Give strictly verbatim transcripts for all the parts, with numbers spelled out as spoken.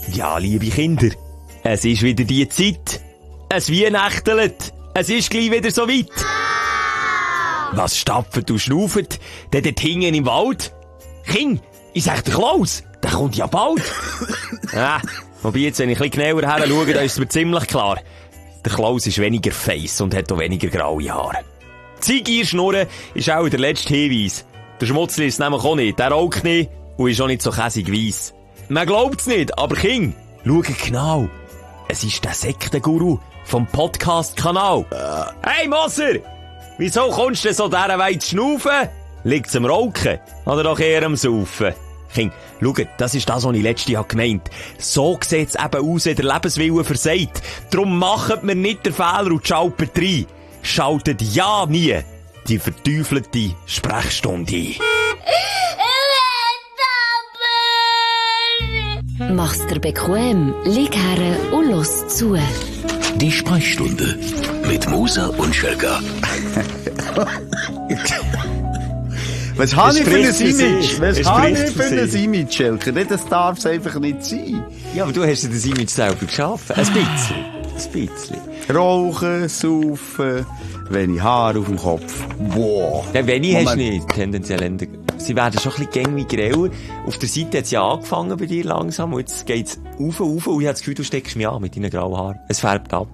Ja, liebe Kinder, es ist wieder die Zeit. Es Weihnachtelt. Es ist gleich wieder so weit. Was stapft und schnauft denn dort hinten im Wald? Kind, ich sag der Klaus, der kommt ja bald. Ja, wobei jetzt, wenn ich ein bisschen genauer her schaue, dann ist es mir ziemlich klar. Der Klaus ist weniger feiss und hat auch weniger graue Haare. Die Schnurren ist auch der letzte Hinweis. Der Schmutzli ist nämlich auch nicht, der raucht nicht und ist auch nicht so käsig weiss. Man glaubt's nicht, aber King, schau genau. Es ist der Sektenguru vom Podcast-Kanal. Äh. Hey Moser, wieso kommst du so dieser Weise zu schnaufen? Liegt's am Rauchen oder doch eher am Saufen? King, schau, das ist das, was ich letztes Jahr gemeint habe. So sieht's eben aus, wenn der Lebenswille versagt. Darum macht mir nicht den Fehler und schaltet rein. Schaltet ja nie die verteufelte Sprechstunde ein. Mach's dir bequem, lieg her und los zu. Die Sprechstunde mit Musa und Schelka. Was habe ich für ein Image? Was Es habe ich spricht für für ein sich. Image, Schelker? Das darf es einfach nicht sein. Ja, aber du hast dir das Image selber geschaffen. Ein bisschen. Ein bisschen. Rauchen, saufen, wenig Haar auf dem Kopf. Wow. Ja, wenig hast du Moment. nicht, tendenziell. Ende- Sie werden schon ein bisschen gängig grauer. Auf der Seite hat es ja angefangen bei dir langsam. Und jetzt geht's rauf, rauf. Und ich habe das Gefühl, du steckst mich an mit deinen grauen Haaren. Es färbt ab.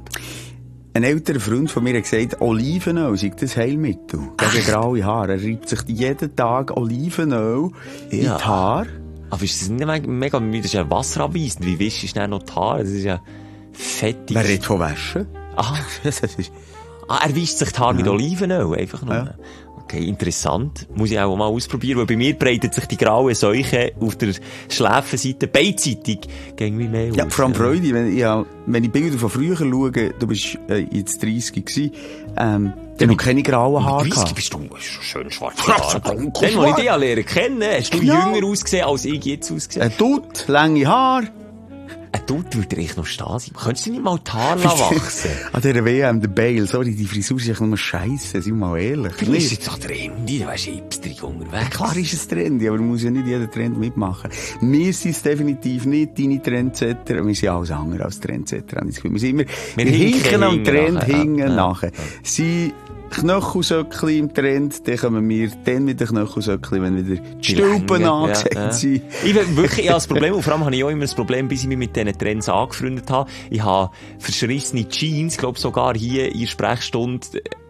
Ein älterer Freund von mir hat gesagt, Olivenöl sei das Heilmittel gegen graue Haare. Er reibt sich jeden Tag Olivenöl in die Ja. Haare. Aber ist das nicht mega, mega müde? Das ist ja wasserabweisend. Wie wischst du dann noch die Haare? Das ist ja fettig. Wer redet von Waschen? Ah, Das ist... ah, er wischt sich die Haare mit Olivenöl. Einfach nur. Ja. Okay, interessant. Muss ich auch mal ausprobieren, weil bei mir breitet sich die graue Seuche auf der Schläfenseite beidseitig gegen mich mehr Ja, aus. vor allem Freude, wenn, ja, wenn ich Bilder von früher schaue, du bist äh, jetzt dreißig gewesen, ähm, dann noch keine grauen Haare dreißig gehabt. bist du schon schön schwarz. Ja, Dann, als ich dich lernen kennen, hast du Genau. jünger ausgesehen, als ich jetzt ausgesehen. Ein Dutt, lange Haare. Ein Dutt würde echt noch stehen sein. Könntest du nicht mal die Haare wachsen? An dieser W M, der Bale, sorry, die Frisur ist echt nur scheisse, sind wir mal ehrlich. Du bist jetzt doch trendy, du wärst hipsterig unterwegs. Klar ist es trendy, aber man muss ja nicht jeden Trend mitmachen. Wir sind es definitiv nicht, deine Trendsetter. Wir sind alles andere als Trendsetter, habe ich das Gefühl. Wir sind immer, wir, Wir hinken hinken am hinten Trend, nachher, ja. hinten Ja. nachher. Sie Knöchelsöckli im Trend, dann kommen wir dann mit den Knöchelsöckli, wenn wieder die Stülpen Länge, angesagt ja, ja. sind. Ich will wirklich, ich habe das Problem, und vor allem habe ich auch immer das Problem, bis ich mich mit diesen Trends angefreundet habe. Ich habe verschrissene Jeans, glaube sogar hier in der Sprechstunde,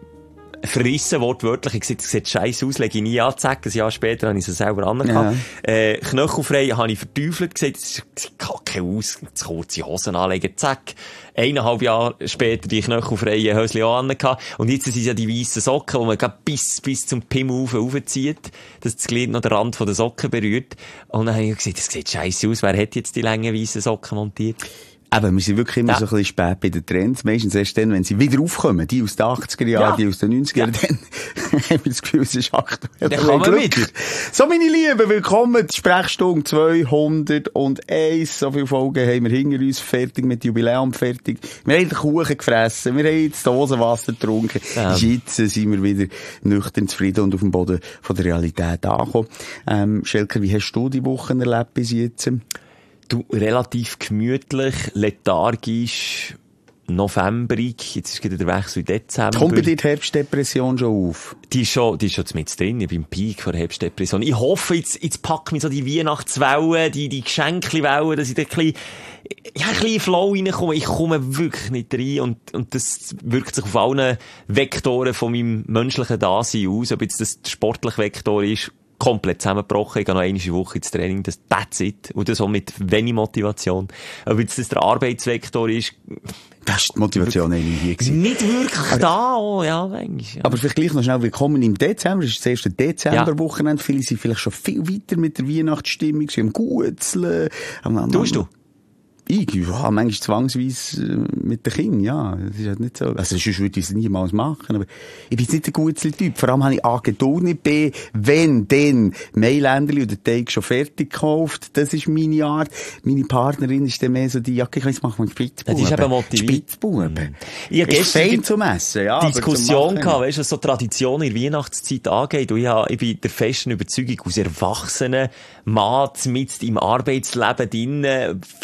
äh, verrissen, wortwörtlich. Ich gesagt, es sieht scheiße aus, lege ich nie an, zack, ein Jahr später habe ich sie selber angehabt. Ja. Äh, knöchelfrei habe ich verteufelt, gesagt, es sieht kacke aus, jetzt kurze Hosen anlegen, zack. Eineinhalb Jahre später die knöchelfreien Hösli auch angehabt. Und jetzt sind es ja die weissen Socken, die man gerade bis, bis zum Pimmel rauf, raufzieht, dass das Glied noch den Rand von der Socken berührt. Und dann habe ich gesagt, das sieht scheiße aus, wer hat jetzt die langen weissen Socken montiert? Eben, wir sind wirklich immer Ja. so ein bisschen spät bei den Trends. Meistens erst dann, wenn sie wieder aufkommen. Die aus den achtziger Jahren, Ja. die aus den neunziger Jahren, dann haben wir das Gefühl, es ist aktuell. Dann kann man Glück. wieder. So, meine Lieben, willkommen. Die Sprechstunde zweihunderteins. So viele Folgen haben wir hinter uns. Fertig mit Jubiläum, fertig. Wir haben den Kuchen gefressen. Wir haben jetzt Dosenwasser getrunken. Ja. Jetzt sind wir wieder nüchtern zufrieden und auf dem Boden von der Realität angekommen. Ähm, Schelker, wie hast du die Wochen erlebt bis jetzt? Du, relativ gemütlich, lethargisch, novemberig, jetzt ist gerade der Wechsel in Dezember. Kommt bei dir die Herbstdepression schon auf? Die ist schon, die ist schon mit drin, ich bin im Peak von der Herbstdepression. Ich hoffe, jetzt, jetzt packt mich so die Weihnachtswellen, die, die Geschenkli-Wellen, dass ich da ein bisschen, ja, ein bisschen Flow reinkomme. Ich komme wirklich nicht rein und, und das wirkt sich auf allen Vektoren von meinem menschlichen Dasein aus. Ob jetzt das der sportliche Vektor ist, komplett zusammengebrochen. Ich gehe noch eine Woche ins Training, das that's it. Und das auch mit wenig Motivation. Ob jetzt das der Arbeitsvektor ist, Das ist die Motivation eigentlich hier gewesen. nicht wirklich da, oh, ja, manchmal, ja. Aber vielleicht gleich noch schnell willkommen im Dezember. Das ist das erste Dezemberwochenende. Viele sind vielleicht schon viel weiter mit der Weihnachtsstimmung. Sie haben Gutzeln. Tust du? Ich, ja, manchmal zwangsweise äh, mit den Kindern, ja. Das ist halt nicht so. Also, sonst würde ich es niemals machen. Aber ich bin jetzt nicht der Gutzli-Typ. Vor allem habe ich A, Geduld nicht, B, wenn, dann Mailänderli oder Teig schon fertig gekauft. Das ist meine Art. Meine Partnerin ist dann mehr so die, ja, ich weiß, machen wir Spitzbuben. Das ist eben motiviert. Spitzbuben. Ich habe Ist gestern fein zum Essen, ja. aber zum Diskussion Machen- gehabt, weißt du, was so Tradition in der Weihnachtszeit angeht. Und ich, habe, ich bin der festen Überzeugung, aus erwachsenen Mann mit im Arbeitsleben drinnen, vollpackt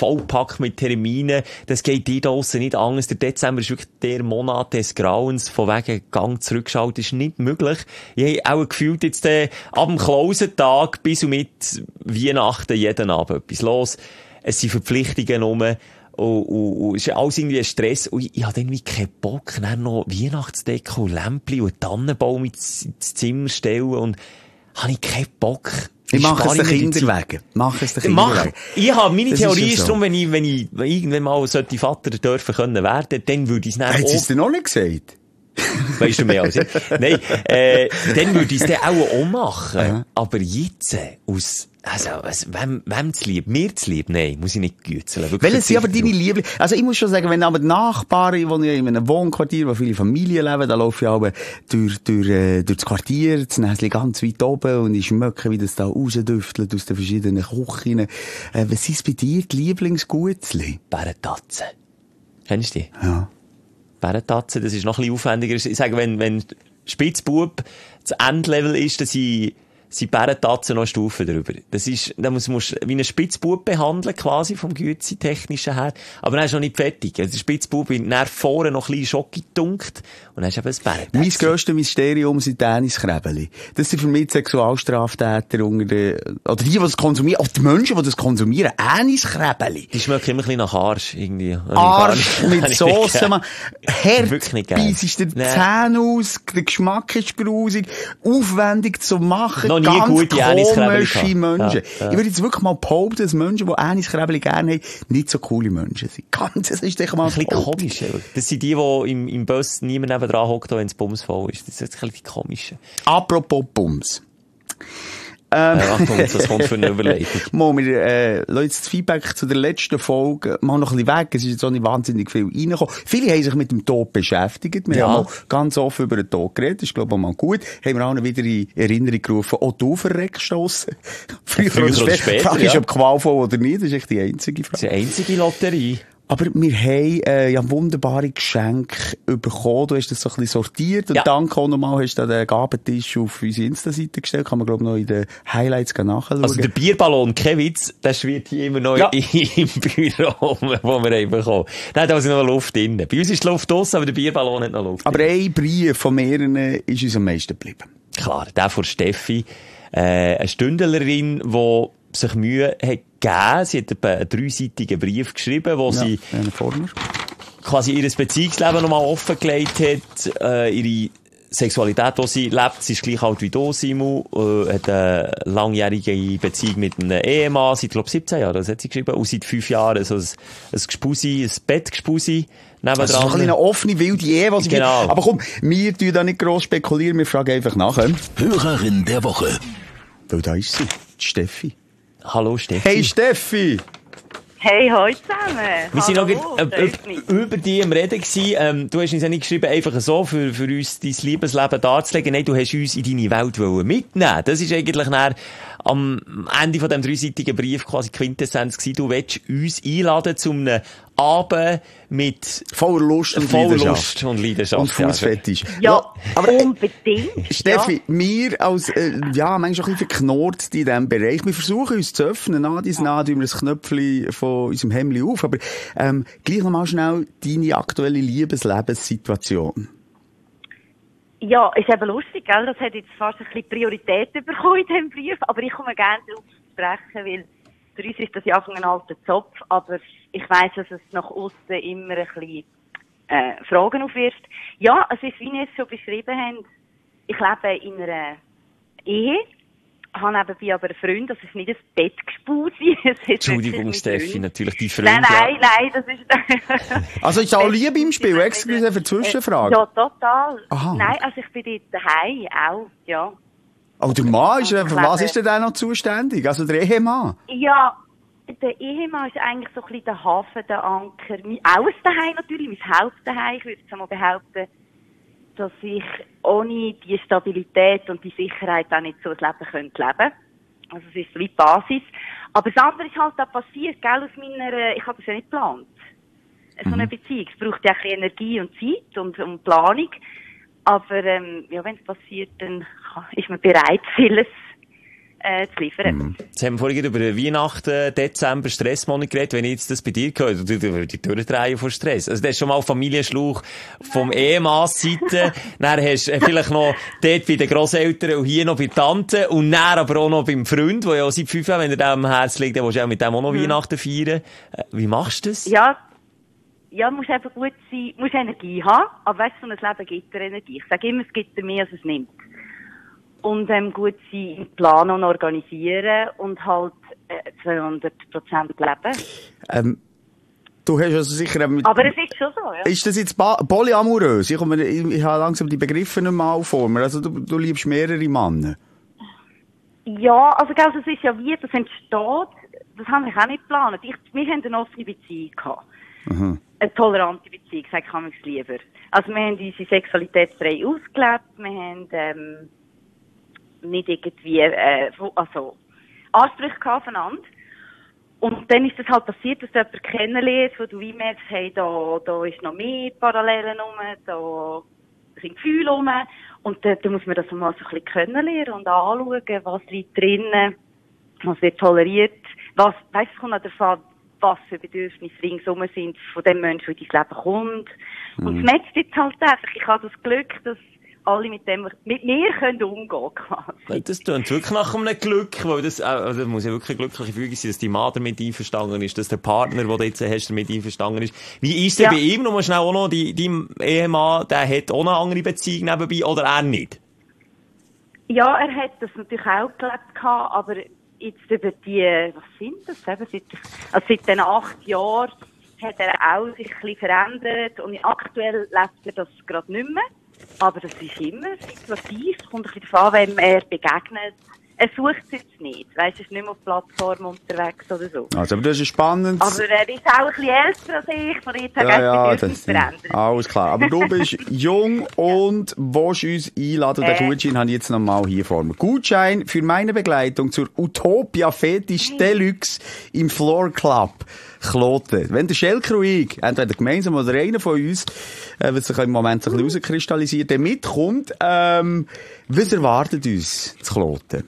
vollgepackt mit Terminen. Das geht dir da draussen nicht anders. Der Dezember ist wirklich der Monat des Grauens. Von wegen Gang zurückschalten ist nicht möglich. Ich habe auch gefühlt jetzt äh, ab dem Klausentag bis und mit Weihnachten jeden Abend etwas los. Es sind Verpflichtungen rum. Und, und, und es ist alles irgendwie ein Stress. Und ich, ich habe irgendwie keinen Bock, dann noch Weihnachtsdeko, Lämpchen und Tannenbaum ins, ins Zimmer stellen. Und habe ich keinen Bock. Ich mache es den Kindern wegen. Mach es den Kindern wegen. Ich habe, meine Das Theorie ist ja ist so. darum, wenn ich, wenn ich, wenn irgendwann mal sollte Vater dürfen können werden, dann würde ich es dann Hat sie auch, es dir noch nicht gesagt? weisst du mehr als ich? Nein, äh, dann würde ich es dann auch, auch machen. Ja. Aber jetzt, äh, aus, also, also, wem, wem zu lieb? Mir zu lieb? Nein, muss ich nicht gützeln. Wirklich Welche sind aber verzichten deine Liebling? Also ich muss schon sagen, wenn aber die Nachbarn, ich wohne ja in einem Wohnquartier, wo viele Familien leben, da laufe ich aber durch, durch, äh, durch das Quartier, das Näschen ganz weit oben und ich schmecke, wie das da rausdüftelt aus den verschiedenen Küchen. Äh, was ist bei dir die Lieblingsgutzli? Bärentatzen. Kennst du die? Ja. Bärentatzen, das ist noch ein bisschen aufwendiger. Ich sage, wenn, wenn Spitzbub das Endlevel ist, dann sind, sind Bärentatzen noch eine Stufe drüber. Das ist, da muss, musst du wie einen Spitzbub behandeln, quasi, vom Gützi-technischen her. Aber dann ist noch nicht fertig. Also der Spitzbub wird nach vorne noch ein bisschen Schocke gedunkt und dann hast du eben ein Bärentatzen. Mein grösstes Mysterium sind Tenniskrebeli. Das sind für mich die Sexualstraftäter unter den, oder die, die das konsumieren, oder die Menschen, die das konsumieren. Tenniskrebeli. Die schmecken immer ein bisschen nach Arsch, irgendwie. Arsch mit Soße, man. Wirklich nicht Hart geil. beisst dir die Nee. Zähne aus, der Geschmack ist grusig, aufwendig zu machen, Noch nie ganz gute Anis-Krebeli komische gehabt. Menschen. Ja, ja. Ich würde jetzt wirklich mal behaupten, dass Menschen, die Anis-Krebeli gerne haben, nicht so coole Menschen sind. Ganz, das ist echt mal Ein bisschen behaupten. komisch. Eben. Das sind die, die im, im Bus niemand nebendran hockt, wenn es bumsvoll ist. Das ist ein bisschen komisch. Apropos Bums. Äh, Achtung, das kommt für eine Überleitung. Mal, wir, äh, lassen jetzt das Feedback zu der letzten Folge mal noch ein bisschen weg. Es ist jetzt auch nicht wahnsinnig viel reingekommen. Viele haben sich mit dem Tod beschäftigt. Wir Ja. haben auch ganz offen über den Tod geredet. Das ist, glaube ich, auch mal gut. Haben wir auch wieder in Erinnerung gerufen. Auch du verreckstossen. Früher, Früher oder oder später. später, Die Frage ist, ja. ob qualvoll oder nicht. Das ist echt die einzige Das ist Frage. eine einzige Lotterie. Aber wir haben, äh, ja, wunderbare Geschenke bekommen. Du hast das so ein bisschen sortiert. Und Ja. danke auch nochmal, hast du den Gabentisch auf unsere Insta-Seite gestellt. Kann man, glaube ich, noch in den Highlights nachschauen. Also der Bierballon, kein Witz, der schwirrt hier immer noch Ja. im Büro, wo wir haben bekommen. Der hat also noch Luft drin. Bei uns ist die Luft draussen, aber der Bierballon hat noch Luft Aber drin. ein Brief von mehreren ist uns am meisten geblieben. Klar, der von Steffi, äh, eine Stündlerin, die sich Mühe hat gegeben. Sie hat etwa einen dreiseitigen Brief geschrieben, wo sie Ja, einen vor mir. quasi ihr Beziehungsleben nochmal offengelegt hat, äh, ihre Sexualität, die sie lebt. Sie ist gleich alt wie du, Simon, äh, hat eine langjährige Beziehung mit einem Ehemann, seit, glaub, siebzehn Jahren, das hat sie geschrieben, und seit fünf Jahren so ein, ein Gespusi, ein Bettgespusi nebendran. Also so ein bisschen eine offene, wilde Ehe, was Genau. gibt. Aber komm, wir tun da nicht gross spekulieren, wir fragen einfach nachher. Hörerin der Woche. Weil da ist sie, die Steffi. Hallo Steffi. Hey Steffi! Hey, hallo zusammen. Wir sind noch Hallo, grad, äh, freut mich. äh, über die im Reden gewesen. Ähm, du hast uns ja nicht geschrieben, einfach so, für, für uns dein Liebesleben darzulegen. Nein, du hast uns in deine Welt wollen mitnehmen. Das ist eigentlich dann am Ende von dem dreiseitigen Brief quasi Quintessenz gewesen. Du willst uns einladen zu einem Abend mit Voller Lust und voller Leidenschaft. Lust und Leidenschaft. Und Fußfetisch. Ja, aber äh, unbedingt. Steffi, wir als, äh, ja, manchmal ein bisschen verknurrt in diesem Bereich. Wir versuchen uns zu öffnen, nach dies nach, tun wir das Knöpfchen von unserem Hemdli auf. Aber, ähm, gleich nochmal schnell deine aktuelle Liebeslebensituation. Ja, ist eben lustig, gell? Das hat jetzt fast ein bisschen Priorität bekommen in diesem Brief, aber ich komme gerne darauf zu sprechen, weil für uns ist das ja einfach ein alter Zopf, aber ich weiss, dass es nach außen immer ein bisschen äh, Fragen aufwirft. Ja, es ist, wie ihr es schon beschrieben habt, ich lebe in einer Ehe, habe nebenbei aber einen Freund, das ist nicht ein Bettgespusi. es ist Entschuldigung, wirklich mein Steffi, Freund. natürlich die Freund. Nein, nein, ja. nein, das ist... Also ist auch Liebe im Spiel? Excuse für die Zwischenfrage. Ja, total. Aha. Nein, also ich bin dort daheim auch, ja. Oh, der Mann ist, äh, für Ich was lebe- ist denn der noch zuständig? Also der Ehemann? Ja, der Ehemann ist eigentlich so ein bisschen der Hafen, der Anker. Mein Aus daheim natürlich, mein Hauptdaheim. Ich würde jetzt einmal behaupten, dass ich ohne die Stabilität und die Sicherheit auch nicht so ein Leben könnte leben. Also es ist so wie die Basis. Aber das andere ist halt auch passiert, gell, aus meiner, ich habe das ja nicht geplant. So eine Beziehung. Es braucht ja ein bisschen Energie und Zeit und, und Planung. Aber, ähm, ja, wenn es passiert, dann kann- ist man bereit, vieles äh, zu liefern. Mhm. Jetzt haben wir vorhin über Weihnachten, Dezember, Stressmonat geredet. Wenn ich jetzt das bei dir höre, du, du würdest dich durchdrehen vor Stress. Also, das ist schon mal Familienschlauch vom Ehemannsseite. Dann hast du vielleicht noch dort bei den Grosseltern und hier noch bei Tanten und dann aber auch noch beim Freund, der ja auch seit fünf Jahren, wenn er dem am Herzen liegt, dann willst du auch mit dem auch noch mhm. Weihnachten feiern. Wie machst du das? Ja, ja, musst eben gut sein, musst Energie haben, aber weißt du, so ein Leben gibt dir Energie. Ich sage immer, es gibt dir mehr, als es nimmt. Und ähm, gut sein, planen und organisieren und halt äh, zweihundert Prozent leben. Ähm, du hast also sicher... Ähm, Aber es ist schon so, ja. Ist das jetzt ba- polyamorös? Ich, komme, ich, ich habe langsam die Begriffe nicht mal vor mir. Also du, du liebst mehrere Männer. Ja, also gell, das ist ja wie, das entsteht, das habe ich auch nicht geplant. Ich, wir haben eine offene Beziehung gehabt. Mhm. Eine tolerante Beziehung, sage ich mir lieber. Also wir haben unsere Sexualität frei ausgelebt, wir haben... Ähm, nicht irgendwie, äh, also, Ansprüche gehabt aufeinander. Und dann ist das halt passiert, dass du jemanden kennenlernst, wo du wie merkst, hey, da, da ist noch mehr Parallelen rum, da sind Gefühle rum. Und da, da muss man das mal so ein bisschen kennenlernen und anschauen, was liegt drinnen, was wird toleriert, was, weißt du, es kommt auch davon, was für Bedürfnisse ringsum sind von dem Menschen, der in dein Leben kommt. Mhm. Und es matcht jetzt halt einfach. Ich habe das Glück, dass alle mit dem, mit mir können umgehen, quasi. Das klingt wirklich nach einem Glück, weil das, also, das muss ja wirklich eine glückliche Fügung sein, dass die Mann damit einverstanden ist, dass der Partner, den du jetzt hast, damit einverstanden ist. Wie ist es ja. bei ihm? Du musst schnell auch noch, die, dein Ehemann, der hat auch eine andere Beziehung nebenbei, oder er nicht? Ja, er hat das natürlich auch gelebt gehabt, aber jetzt über die, was sind das? Eben, seit, also seit den acht Jahren hat er auch sich ein bisschen verändert und aktuell lebt er das gerade nicht mehr. Aber das ist immer situativ. Es kommt ein bisschen darauf an, wem er begegnet. Er sucht es jetzt nicht. Weißt, er ist nicht mehr auf Plattformen unterwegs oder so. Also, aber das ist spannend. Aber er ist auch ein bisschen älter als ich. Von jetzt ja, ja, das verändert. Alles klar. Aber du bist jung und willst uns einladen. Äh. Den Gutschein habe ich jetzt nochmal hier vor mir. Gutschein für meine Begleitung zur Utopia Fetisch Deluxe im Floor Club Kloten. Wenn der Schelker und ich, entweder gemeinsam oder einer von uns, äh, was sich im Moment so ein bisschen rauskristallisiert, der mitkommt, ähm, was erwartet uns zu Kloten?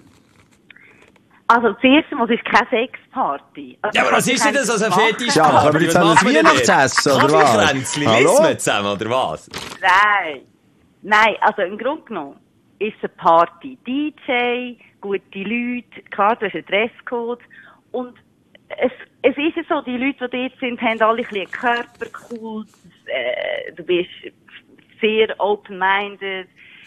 Also, zuerst mal, es ist keine Sexparty. Also, ja, aber was ist denn das als ein Fetisch? Ja, können wir jetzt an ein Weihnachtsessen, oder was? Kaffeekränzchen, essen wir zusammen, oder was? Nein. Nein, also im Grunde genommen ist es eine Party. D J, gute Leute, klar, du hast einen Dresscode und es, es ist ja so, die Leute, die dort sind, haben alle ein bisschen Körperkult, äh, du bist sehr open-minded,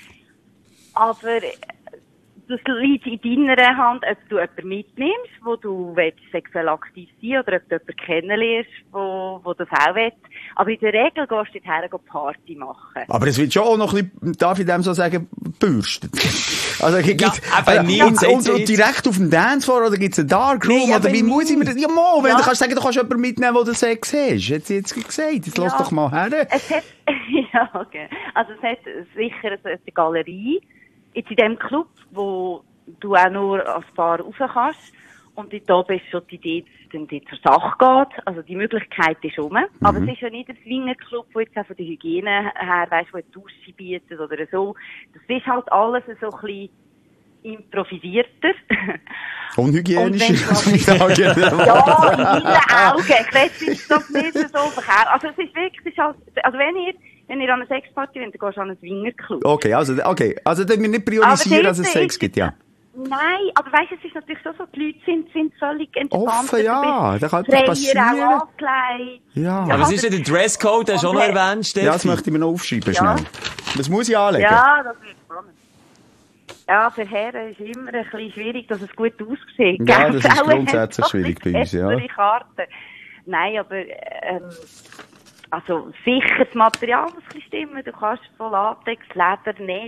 aber das liegt in deiner Hand, ob du jemanden mitnimmst, wo du willst, sexuell aktiv sein oder ob du jemanden kennenlernst, wo, wo das auch willst. Aber in der Regel gehst du dorthin Party machen. Aber es wird schon auch noch ein bisschen, darf ich dem so sagen, bürstet. Also, gibt, ja, aber äh, und, und, und direkt auf dem Dancefloor oder gibt's einen Darkroom nee, oder wie muss ich mir das, ja, mo, wenn ja. du kannst sagen, du kannst jemanden mitnehmen, der Sex hast. Jetzt jetzt gesagt, jetzt ja. lass doch mal her. Es hat, ja, okay. Also, es hat sicher eine Galerie. Jetzt in dem Club, wo du auch nur als Paar rauf kannst. Und dort oben ist schon die Idee, dass es dann dort zur Sache geht. Also die Möglichkeit ist rum. Mhm. Aber es ist ja nicht ein Swingerclub, wo jetzt auch von der Hygiene her, weißt, wo eine Dusche bietet oder so. Das ist halt alles so ein bisschen improvisierter. Unhygienisch. Ja, in meinen Augen. Ich weiß, es ist doch nicht so verkehrt. Also es ist wirklich, es ist halt, also wenn ihr, wenn ihr an eine Sexparty wollt, dann gehst du an einen Swingerclub. Okay, also, okay. Also, dann wir nicht priorisieren, dass es Sex gibt, ja. Nein, aber weißt du, es ist natürlich schon so, die Leute sind, sind völlig entspannt. Offen, ja, da kann etwas passieren. Auch angekleidet. Ja. Ja, was ist denn der Dresscode, den hast du auch noch erwähnt, Steffi? Ja, das möchte ich mir noch aufschreiben, ja. schnell. Was muss ich anlegen? Ja, das wird spannend. Ja, für Herren ist immer ein bisschen schwierig, dass es gut aussieht. Ja, das ist grundsätzlich schwierig bei uns, ja. Karten. Nein, aber, ähm, also, sicher das Material muss ein bisschen stimmen. Du kannst von Latex, Leder, Netz,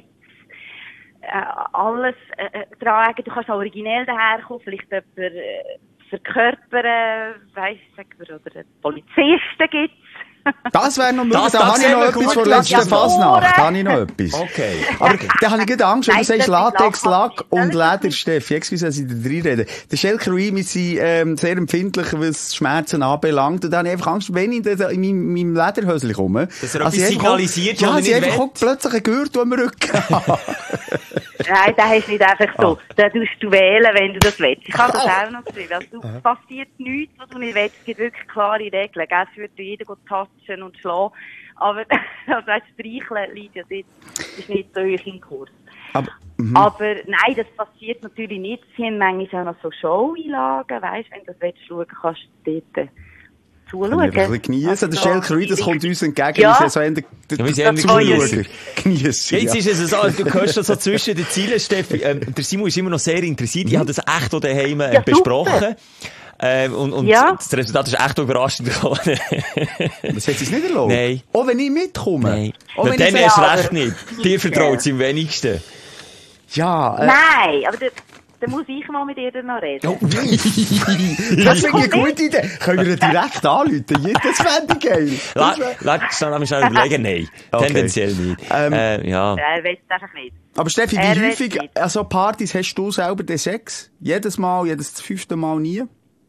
äh, alles, äh, tragen. Du kannst auch originell daherkommen, vielleicht jemand, äh, verkörpern, weiss, sagen wir, oder einen Polizisten gibt's. Das wäre noch möglich. Da habe ich noch etwas von letzter Fasnacht. Da habe ich noch etwas. Okay. Aber da habe ich gerade Angst, wenn du sagst Latex, Lack und Leder, Steffi. Excuse, dass ich da reinrede. Der Schelker und ich, wir sind ähm, sehr empfindlich, was Schmerzen anbelangt. Und da habe ich einfach Angst, wenn ich in meinem, meinem Lederhösli komme. Dass er etwas signalisiert, ja, ja, sie einfach plötzlich einen Gürtel am Rücken haben. Nein, das hast du nicht einfach so. Ah. Da tust du wählen, wenn du das willst. Ich habe das auch noch geschrieben. Also, du passiert nichts, was du nicht willst. Es gibt wirklich klare Regeln. Gell? Es würde jeder touchen und schlagen. Aber, also, weißt, streicheln liegt ja dort, ist nicht so hoch im Kurs. Aber, mhm. Aber, nein, das passiert natürlich nicht. Sie haben manchmal auch noch so Show-Einlagen, weisst, wenn du das willst schauen, kannst du dort zuschauen. Kann ich ein bisschen geniessen. Der Schelker Rui, das kommt uns entgegen. Ja. Wir sind so eher der, der, Ja, wir sind der eher Zuschauer. Geniessen. Geniessen, Jetzt ja. ist es so, du hörst das so zwischen den Zielen, Steffi. Ähm, der Simon ist immer noch sehr interessiert. Ich habe das echt auch daheim äh, Ja, besprochen. Ähm, und und Ja. das Resultat ist echt überraschend gekommen. Das hat sich nicht erlaubt? Nein. Auch wenn ich mitkomme? Nein. Auch Na, wenn dann ich erst sage- recht nicht. Dir vertraut es am wenigsten. Ja, äh, Nein, aber da, da muss ich mal mit ihr dann noch reden. Oh, das ist eine gute Idee. Können wir ihn direkt anrufen? Das fände ich geil. La, Das wär- la, schnell mich schnell überlegen. Nein. Okay. Tendenziell nicht. Ähm, äh, ja. Er weiß es einfach nicht. Aber Steffi, Er wie will häufig, nicht. also Partys hast du selber den Sex? Jedes Mal, jedes fünfte Mal nie?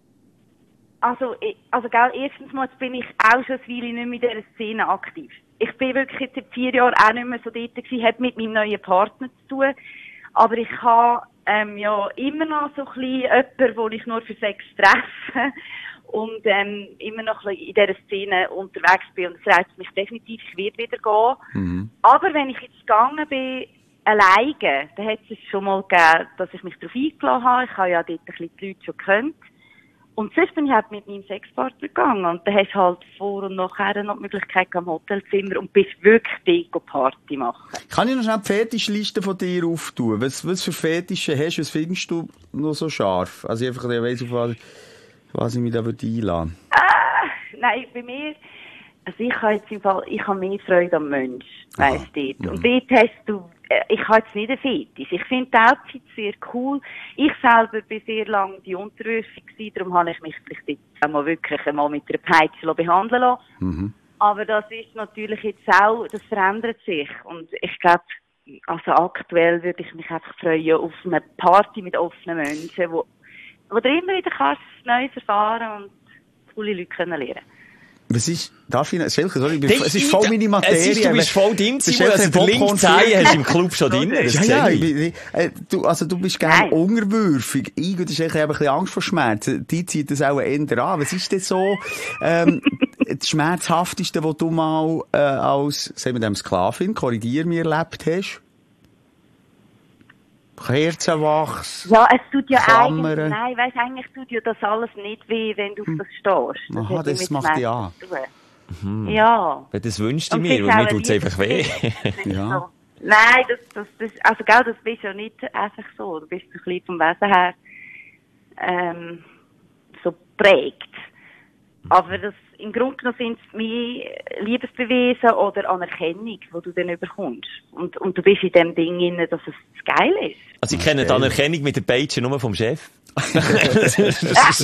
Also, ich, also, gell, erstens mal jetzt bin ich auch schon eine Weile nicht mehr in dieser Szene aktiv. Ich bin wirklich jetzt seit vier Jahren auch nicht mehr so dort gewesen, hat mit meinem neuen Partner zu tun. Aber ich habe, ähm, ja, immer noch so ein bisschen jemanden, wo ich nur für Sex treffe. Und, ähm, immer noch ein bisschen in dieser Szene unterwegs bin. Und es reizt mich definitiv, ich werde wieder gehen. Mhm. Aber wenn ich jetzt gegangen bin, alleine, dann hat es schon mal gegeben, dass ich mich darauf eingeladen habe. Ich habe ja dort ein bisschen die Leute schon gekannt. Und sonst bin ich halt mit meinem Sexpartner gegangen. Und dann hast du halt vor und nachher noch die Möglichkeit am Hotelzimmer und bist wirklich dort Party machen. Kann ich noch schnell die Fetischliste von dir auftun? Was, was für Fetische hast du? Was findest du noch so scharf? Also ich einfach, ich weiss, auf was, was ich mich da würde einladen. Ah, nein, bei mir, also ich habe jetzt im Fall, ich habe mehr Freude am Mensch, weisst du, dort. Und dort hast du, äh, ich habe jetzt nicht einen Fetisch. Ich finde die Outfits sehr cool. Ich selber bin sehr lange die unterwürfig gewesen, darum habe ich mich vielleicht jetzt einmal wirklich einmal mit einer Peitsche behandeln lassen. Mhm. Aber das ist natürlich jetzt auch, das verändert sich. Und ich glaube, also aktuell würde ich mich einfach freuen auf eine Party mit offenen Menschen, wo, wo du immer wieder kannst Neues erfahren und coole Leute können lernen. Was ist, darf ich, Schelker, sorry, ich bin- Hey, es ist voll meine Materie. Es ist, du bist voll drin, Das Simon. ist Also der linke Popcorn- Zehen hast du im Club schon drin. Das Ja, sehe ja, ich ich. bin, äh, du, also du bist gerne Nein. unterwürfig. Ich, das ist eigentlich ein bisschen Angst vor Schmerzen. Die zieht das auch eher an. Was ist denn so, ähm, das Schmerzhafteste, was du mal, äh, als, sagen wir dem Sklavin, korrigier mich, erlebt hast? Kerzenwachs? Ja, es tut ja Klammern. eigentlich, nein, weißt, eigentlich tut ja das alles nicht weh, wenn du auf das stehst. Das Aha, hat das mit macht Schmerzen ja. zu tun. Ja. Das wünschst du Und mir, das ist weil mir auch tut es ein einfach weh. Riesen- Ja. So. Nein, das, das, das, also, gell, das bist ja nicht einfach so. Du bist ein bisschen vom Wesen her, ähm, so prägt. Aber das, im Grunde genommen sind es mehr Liebesbeweisen oder Anerkennung, die du dann überkommst. Und, und du bist in dem Ding drin, dass es geil ist. Also ich kenne die Anerkennung mit der Peitsche nur vom Chef. Ja, es ist ja echt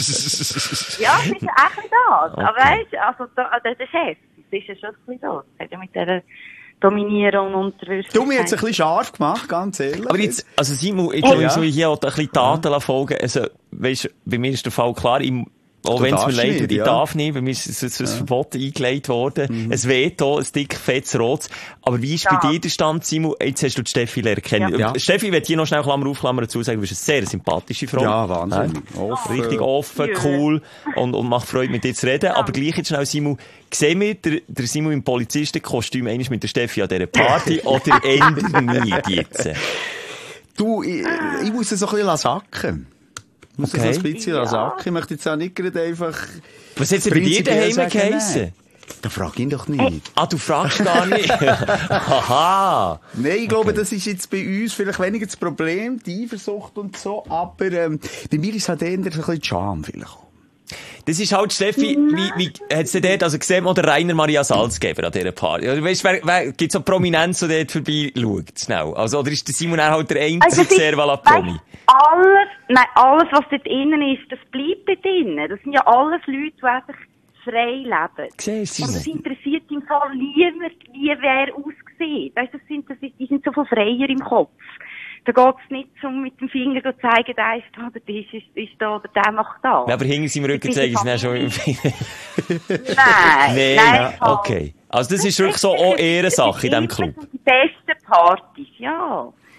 das. Aber weißt du, also, da, der der Chef, das ist ja schon ein bisschen das. Hat ja mit dieser Dominierung und Unterwürfigkeit. Du, mir jetzt ein bisschen scharf gemacht, ganz ehrlich. Aber jetzt, also Simon, jetzt Oh, ja. ja. soll ich hier auch ein bisschen Daten ja. folgen. Also, weisst, bei mir ist der Fall klar, ich, auch wenn es mir leid tut, ich ja. darf nicht, bei mir ist es ein ja. Verbot eingelegt worden. Mhm. Ein Veto, ein dick, fettes Rot. Aber wie ist ja. bei dir der Stand, Simon? Jetzt hast du die Steffi lernen kennen. Ja. Ja. Steffi, ich will hier noch schnell Klammer auf Klammer dazu sagen, du bist eine sehr sympathische Frau. Ja, Wahnsinn. Ja. Offen. Richtig offen, Ja. cool und, und macht Freude, mit dir zu reden. Ja. Aber gleich jetzt schnell, Simon, sehen wir der, der Simon im Polizistenkostüm einmal mit der Steffi an dieser Party oder ändern nicht jetzt? Du, ich, ich muss es so ein bisschen sacken. Ich muss Okay. es ein bisschen Ja. sacken. Ich möchte jetzt auch nicht gerade einfach... Was hat es bei dir prinzipiell daheim sagen, geheissen? nein. Da frag ihn doch nicht. Ah, du fragst gar nicht? Haha. Nein, ich glaube, das ist jetzt bei uns vielleicht weniger das Problem, die Eifersucht und so, aber ähm, bei mir ist halt eher ein bisschen die Scham vielleicht auch. Das ist halt, Steffi, wie, wie, hat's denn dort, also gesehen, oder Rainer Maria Salzgeber an dieser Party? Oder weißt, wer, wer, gibt's so Prominenz, die dort vorbei schaut, schnell? Also, oder ist der Simon auch halt der einzige Also, das ist- Servala-Promi? weißt, alles, nein, alles, was dort innen ist, das bleibt dort innen. Das sind ja alles Leute, die einfach frei leben. Siehst du, Und das Simon? interessiert im Fall niemand, wie wer aussieht. Weißt, das sind, das ist, die sind so viel freier im Kopf. Da geht's nicht um mit dem Finger zu zeigen, der ist da, oder der ist, ist, ist da, oder der macht da. Ja, aber hinter seinem Rücken Das zeigen ist sie dann schon im Familie. Finger. Nein, Nein, nein, voll. okay. Also, das ist wirklich so auch Ehrensache in diesem Club. Das sind die besten Partys, ja.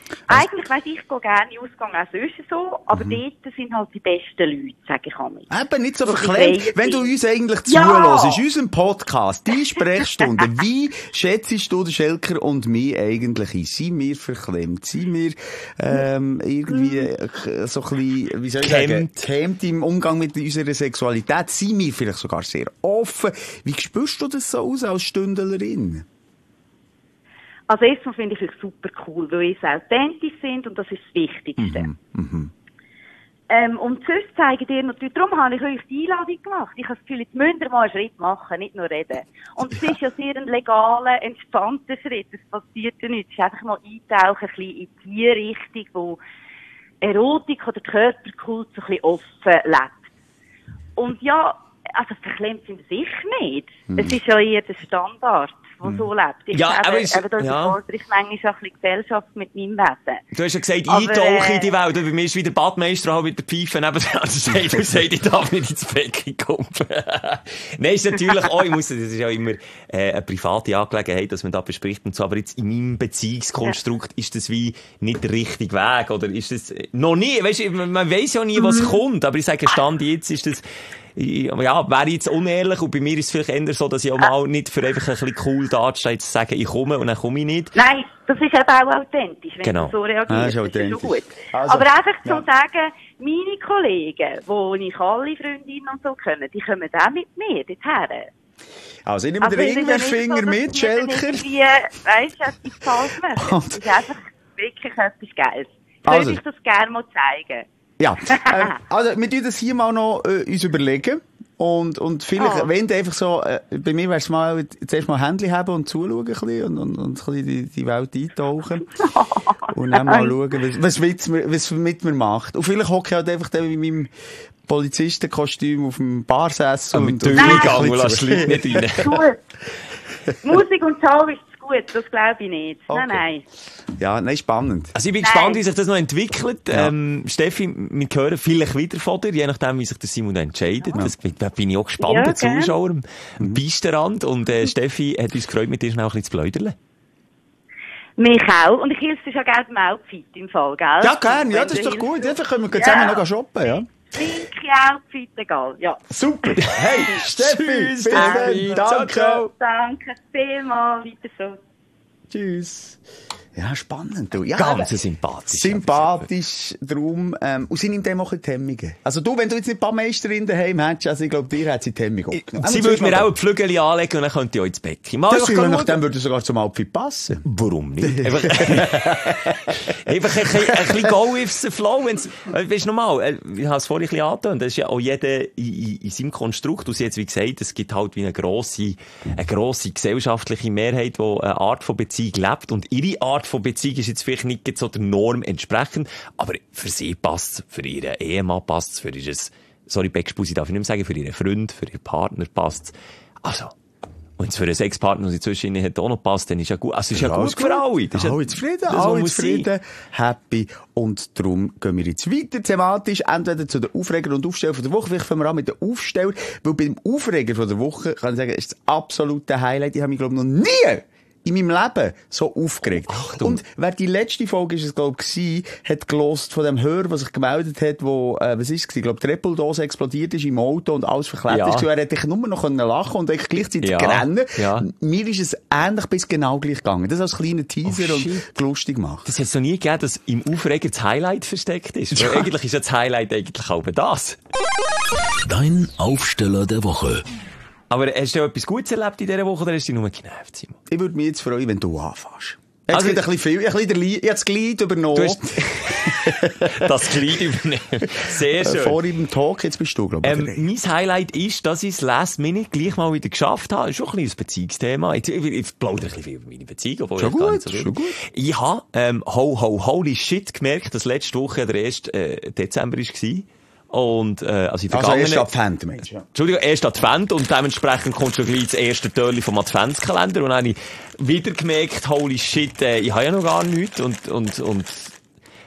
Eigentlich weiss ich, ich gehe gerne in Ausgang auch sonst so, aber mhm. dort sind halt die besten Leute, sage ich einmal. Eben, nicht so verklemmt. Wenn du uns eigentlich ja. zuhörst, in unserem Podcast, die Sprechstunde, wie schätzt du den Schelker und mich eigentlich ein? Sind wir verklemmt? Sind wir ähm, irgendwie äh, so ein bisschen, wie soll ich sagen, gehemmt im Umgang mit unserer Sexualität? Sind wir vielleicht sogar sehr offen? Wie spürst du das so aus als Stündlerin? Also erstmal finde ich es super cool, weil ihr authentisch sind und das ist das Wichtigste. Mhm, mhm. Ähm, und sonst zeigen dir natürlich, darum habe ich euch die Einladung gemacht. Ich habe das Gefühl, jetzt müsst ihr mal einen Schritt machen, nicht nur reden. Und es ja. ist ja sehr ein legaler, entspannter Schritt. Es passiert ja nichts. Es ist einfach mal eintauchen, ein bisschen in die Richtung, wo Erotik oder Körperkult so ein bisschen offen lebt. Und ja, also verklemmt sind wir sicher nicht. Mhm. Es ist ja eher der Standard, der mhm. so lebt. Ich ja, glaube, aber ist, eben, da ja. fordere ich manchmal auch ein bisschen Gesellschaft mit meinem Wesen. Du hast ja gesagt, aber, eintauchen äh, in die Welt. Bei mir ist wieder Badmeister halt mit der Pfeife nebenan. Also sagt, du sagst, ich darf nicht ins Becken kommen. Nein, ist natürlich auch, ich muss, das ist ja immer äh, eine private Angelegenheit, dass man da bespricht und so. Aber jetzt in meinem Beziehungskonstrukt ja. ist das wie nicht der richtige Weg. Oder ist das noch nie, weißt du, man weiss ja nie, was mhm. kommt. Aber ich sage, Stand jetzt ist das, ja, wäre jetzt unehrlich und bei mir ist es vielleicht eher so, dass ich auch mal nicht für einfach ein bisschen cool dastehe, zu sagen, ich komme und dann komme ich nicht. Nein, das ist eben auch authentisch, wenn genau. du so reagierst. Ah, das ist, ist schon gut. Also, aber einfach ja. zu sagen, meine Kollegen, wo ich alle Freundinnen und so kenne, die kommen auch mit mir dorthin. Also, ich nehme also, den Ingwerfinger so, mit, Schelker. Weißt du, die Pause machen. Das ist einfach wirklich etwas Geiles. Also. Würde ich das gerne mal zeigen. Ja, ähm, also wir tun das hier mal noch äh, uns überlegen und, und vielleicht, oh. wenn du einfach so, äh, bei mir wär's mal, zuerst mal Händchen haben und zuschauen ein bisschen und, und, und ein bisschen die, die Welt eintauchen oh, und dann mal schauen, was, was, mit mir, was mit mir macht. Und vielleicht hocke ich halt einfach dann mit meinem Polizistenkostüm auf dem Barsessel und... Mit Durchgang, und lass die Leute nicht rein. Gut. Musik und Show ist gut, das glaube ich nicht. Okay. Nein, nein. Ja, nein, spannend. Also ich bin nein. gespannt, wie sich das noch entwickelt. Ja. Ähm, Steffi, wir hören vielleicht wieder von dir, je nachdem, wie sich der Simon entscheidet. Ja. Das, da bin ich auch gespannt, ja, der Zuschauer am mhm. Beisterrand. Und äh, Steffi hat uns gefreut, mit dir schnell ein bisschen zu plaudern. Mich auch. Und ich hilfe dir schon gerne beim Outfit im Fall, gell? Ja, gerne. Ja, das ist doch gut. Jetzt können wir zusammen ja. noch shoppen, ja. Linke Outfit, egal. Ja. Super. Hey, Steffi, bis dann. Danke. Danke vielmals. Weiter so. Tschüss. Ja, spannend, du. Ja, ganz sympathisch. Sympathisch, darum, ähm, und sie nimmt dem auch die Hemmungen. Also du, wenn du jetzt nicht Badmeisterin daheim hättest, also ich glaube, dir hat sie die Hemmung abgenommen. Sie würde mir auch ein Flügel anlegen und dann könnte ich auch ins Becken. Mal das würde nachdem würde sogar zum Outfit passen. Warum nicht? Einfach, einfach ein, bisschen, ein bisschen go with the flow. Wenn's, weißt du, nochmal, ich habe es vorhin ein bisschen angetan, das ist ja auch jeder in, in, in seinem Konstrukt. Und sie hat wie gesagt, es gibt halt wie eine grosse, eine grosse gesellschaftliche Mehrheit, die eine Art von Beziehung lebt. Und ihre Art von Beziehung ist jetzt vielleicht nicht so der Norm entsprechend, aber für sie passt es, für ihren Ehemann passt es, für ihr, sorry, Beckspusi darf ich nicht mehr sagen, für ihren Freund, für ihren Partner passt es. Also, wenn es für einen Sexpartner, der zwischen ihnen hat, auch noch passt, dann ist ja gut. Also, es ist ja, ja gut für alle. Das ist alle zufrieden, alle zufrieden, happy. Und darum gehen wir jetzt weiter thematisch, entweder zu den Aufreger und Aufsteller von der Woche. Vielleicht fangen wir an mit den Aufsteller, weil beim Aufreger von der Woche, kann ich sagen, ist das absolute Highlight. Ich habe mich, glaube ich, noch nie in meinem Leben so aufgeregt. Achtung. Und wer die letzte Folge ist es, glaube ich, hat gelost von dem Hörer, der sich gemeldet hat, wo, äh, was ist es? Ich glaube, die Trippeldose explodiert ist im Auto und alles verklebt ja. ist. Er hätte nur noch lachen und eigentlich gleichzeitig ja. rennen. Ja. Mir ist es ähnlich bis genau gleich gegangen. Das als kleiner Teaser oh, und lustig gemacht. Das hat es noch nie gegeben, dass im Aufreger das Highlight versteckt ist. Ja. Weil eigentlich ist ja das Highlight eigentlich auch das. Dein Aufsteller der Woche. Aber hast du etwas Gutes erlebt in dieser Woche oder hast du dich nur genervt, Simon? Ich würde mich jetzt freuen, wenn du anfängst. Jetzt also, ein bisschen viel, ein bisschen der Li- ich habe das Glied übernommen. Du hast das Glied übernommen. Sehr schön. Vor im Talk, jetzt bist du, glaube ich. Ähm, mein Highlight ist, dass ich es Last Minute gleich mal wieder geschafft habe. Das ist schon ein bisschen ein Beziehungsthema. Ich, ich, ich plaudere ein bisschen viel über meine Beziehung. Schon gut, so schon gut. Ich habe, ähm, ho, ho, holy shit gemerkt, dass letzte Woche der erste äh, Dezember war. Und, äh, also, also erst Advent, Mensch, ja. Entschuldigung, erst Advent und dementsprechend kommt schon gleich das erste Türchen vom Adventskalender und dann habe ich wieder gemerkt, holy shit, äh, ich habe ja noch gar nichts und, und, und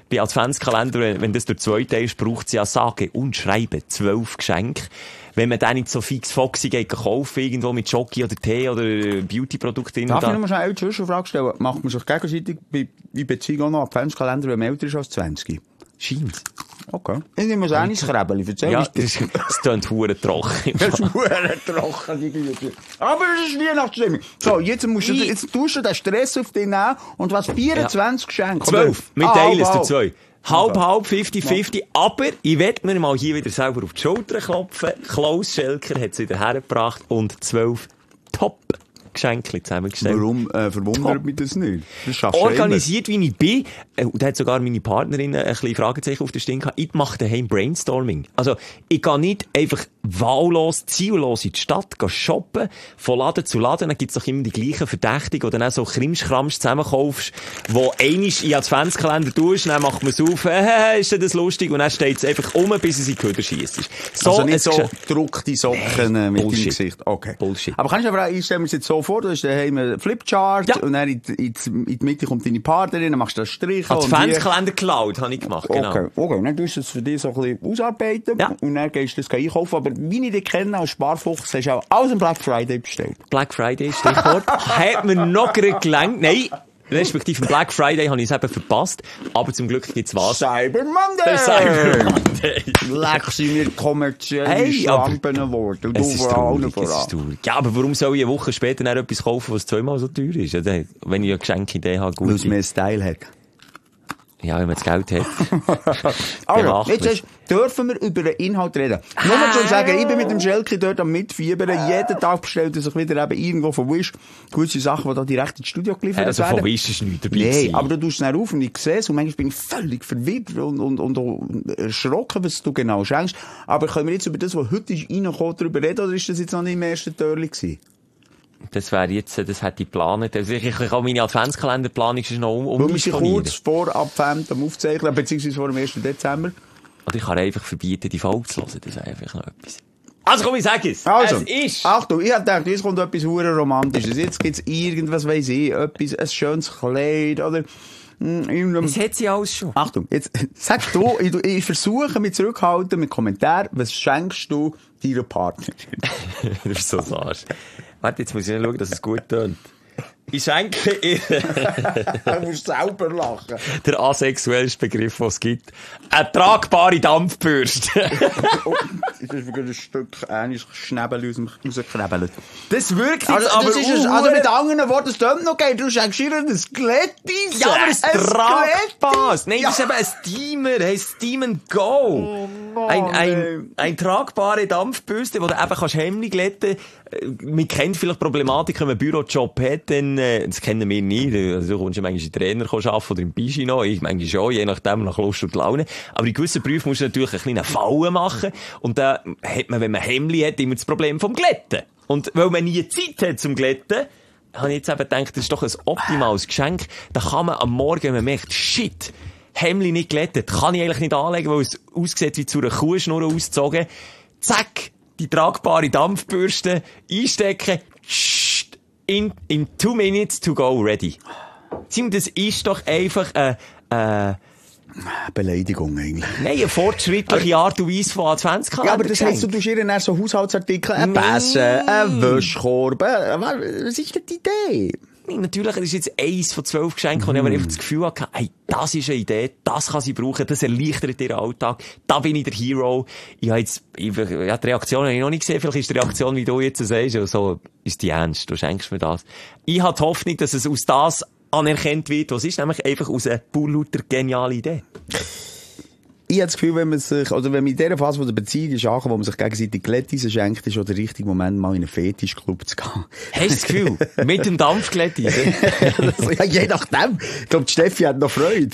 bei Adventskalender, wenn, wenn das durch zwei teilst, braucht es ja sage und schreibe zwölf Geschenke. Wenn man dann nicht so fix foxy geht kaufen, irgendwo mit Jockey oder Tee oder Beauty-Produkte drin. Darf ich noch mal schnell eine Zwischenfrage stellen? Macht man sich gegenseitig bei, bei Beziehung auch noch Adventskalender, wenn man älter ist als zwanzig? Scheint. Okay. Ich nehme es auch nicht Krebeli. Erzähl Ja, uns das. das, das klingt verdammt trocken. Das ist verdammt trocken, die Güte. Aber es ist Weihnachtsstimmung. So, jetzt musst du, jetzt tust du den Stress auf dich nehmen und was, vierundzwanzig ja. Geschenke? zwölf. Wir ah, teilen es halb, durch zwei. Halb, halb. halb, fifty fifty. Aber ich werde mir mal hier wieder selber auf die Schulter klopfen. Klaus Schelker hat es wieder hergebracht und zwölf Top-Geschenke zusammengestellt. Warum äh, verwundert mich das nicht? Das schaffst du Organisiert, wie ich bin, äh, und da hat sogar meine Partnerin ein bisschen Fragezeichen auf der Stirn gehabt, ich mache daheim Brainstorming. Also, ich gehe nicht einfach wahllos, ziellos in die Stadt, gehe shoppen, von Laden zu Laden, dann gibt's doch immer die gleichen Verdächtigen, oder dann so Krimschkramsch zusammenkaufst, wo einisch in Adventskalender tust, dann macht man es auf, äh, ist denn das lustig, und dann steht's einfach um, bis es in die Köder schiesst. So, also nicht so Gesch- gedruckte Socken äh, mit Bullshit. deinem Gesicht. Okay. Bullshit. Aber kannst du aber auch, ich stelle mir das jetzt so vor, du hast daheim einen Flipchart, Ja. und dann in, die- in, die- in die Mitte kommt deine Partnerin, dann machst du das Strich. Adventskalender geklaut, habe ich gemacht, genau. Okay, okay. Dann tust du es für dich so ein bisschen ausarbeiten. Ja. Und dann gehst du das einkaufen. Aber wie ich dich kenne als Sparfuchs, hast du auch alles am Black Friday bestellt. Black Friday, Stichwort. Hat mir noch gerade gelangt. Nein, respektive Black Friday habe ich es eben verpasst. Aber zum Glück gibt's was. Cyber Monday! Der Cyber Monday. Leck sind wir kommerzielle Hey, aber- Schlampen geworden. Und du Es ist vor allem traurig, es ist voran. traurig. Ja, aber warum soll ich eine Woche später dann etwas kaufen, was zweimal so teuer ist? Ja, dann- wenn ich eine Geschenkidee habe, Weil es gut. mehr Style hat. Ja, wenn man das Geld hat. Also, macht jetzt man's. hast, dürfen wir über den Inhalt reden. Nur mal zu sagen, ich bin mit dem Schelke dort am Mitfiebern. Jeden Tag bestellt er sich wieder eben irgendwo von Wish gewisse Sachen, die da direkt ins Studio geliefert Also werden. von Wish ist nichts dabei Nee, gewesen. aber du tust es dann auf und ich sehe es und manchmal bin ich völlig verwirrt und, und, und, und erschrocken, was du genau schenkst. Aber können wir jetzt über das, was heute ist, reingekommen, darüber reden, oder ist das jetzt noch nicht im ersten Türchen gewesen? Das wäre jetzt, das hätte ich geplant. Also ich, ich kann meine Adventskalenderplanung ist noch um, Weil wir sind umdisponieren. kurz vor Advent am Aufzeichnen, beziehungsweise vor dem ersten Dezember. Oder ich kann einfach verbieten, die Folge zu hören. Das ist einfach noch etwas. Also komm, ich sag es. Also, Es ist... Achtung, ich hab gedacht, jetzt kommt etwas hure Romantisches. Jetzt gibt's irgendwas, weiss ich, etwas, ein schönes Kleid, oder, mh, irgendein... Das hat sie alles schon. Achtung, jetzt, sag du, ich, ich versuche mich zurückhalten mit Kommentaren, was schenkst du deiner Partnerin? Du bist so sasch. Warte, jetzt muss ich schauen, dass es gut tönt. Ich schenke ihr Du musst selber lachen. der asexuellste Begriff, den es gibt. Eine tragbare Dampfbürste. Oh, jetzt ist mir ein Stück ähnlich Schnäbel aus dem rausgekrebelt. Das wirkt Also, jetzt aber das ist es, also mit anderen Worten, es tönt noch geil, du schenkst ihr ein Skelettis. ja, aber es Ein tragbar. Nein, Ja. das ist eben ein Steamer, heisst Steam and Go. Mann, ein, ey. ein, ein tragbare Dampfbürste, wo du eben kannst Hemd glätten. Äh, Man kennt vielleicht Problematik, wenn man einen Bürojob hat, dann, äh, das kennen wir nicht. Also, du kommst ja manchmal in Trainer arbeiten oder im Bischi noch. Ich manchmal schon, je nachdem, nach Lust und Laune. Aber in gewissen Berufen musst du natürlich ein kleinen Fallen machen. Und da hat man, wenn man Hemdli hat, immer das Problem vom Glätten. Und weil man nie Zeit hat zum Glätten, habe ich jetzt eben gedacht, das ist doch ein optimales Geschenk. Da kann man am Morgen, wenn man merkt, shit, Hemdli nicht glättet, kann ich eigentlich nicht anlegen, weil es aussieht wie zu einer Kuhschnur ausgezogen. Zack, die tragbare Dampfbürste einstecken, tschst, in, in two minutes to go ready. Simon, das ist doch einfach eine, äh, Beleidigung eigentlich. nein, eine fortschrittliche Art und Weise von Adventskalender. Ja, aber das heisst, du tust ihr dann so Haushaltsartikel, ein Nein. Besen, ein Wäschkorb, äh, was ist denn die Idee? Nein, natürlich, das ist jetzt eins von zwölf Geschenken, und ich habe einfach das Gefühl hatte, hey, das ist eine Idee, das kann sie brauchen, das erleichtert ihren Alltag, da bin ich der Hero. Ich habe jetzt, ich, ja, die Reaktion habe ich noch nicht gesehen, vielleicht ist die Reaktion, wie du jetzt sagst, also, ist die ernst, du schenkst mir das. Ich habe die Hoffnung, dass es aus das anerkannt wird, was ist, nämlich einfach aus einer pur lauter geniale Idee. Ich habe das Gefühl, wenn man sich, oder wenn man in der Phase von der Beziehung ist, wo man sich gegenseitig Glättisen schenkt, ist schon der richtige Moment, mal in einen Fetischclub zu gehen. Hast du das Gefühl? Mit dem Dampfglätti, oder? Ja, je nachdem. Ich glaube, die Steffi hat noch Freude.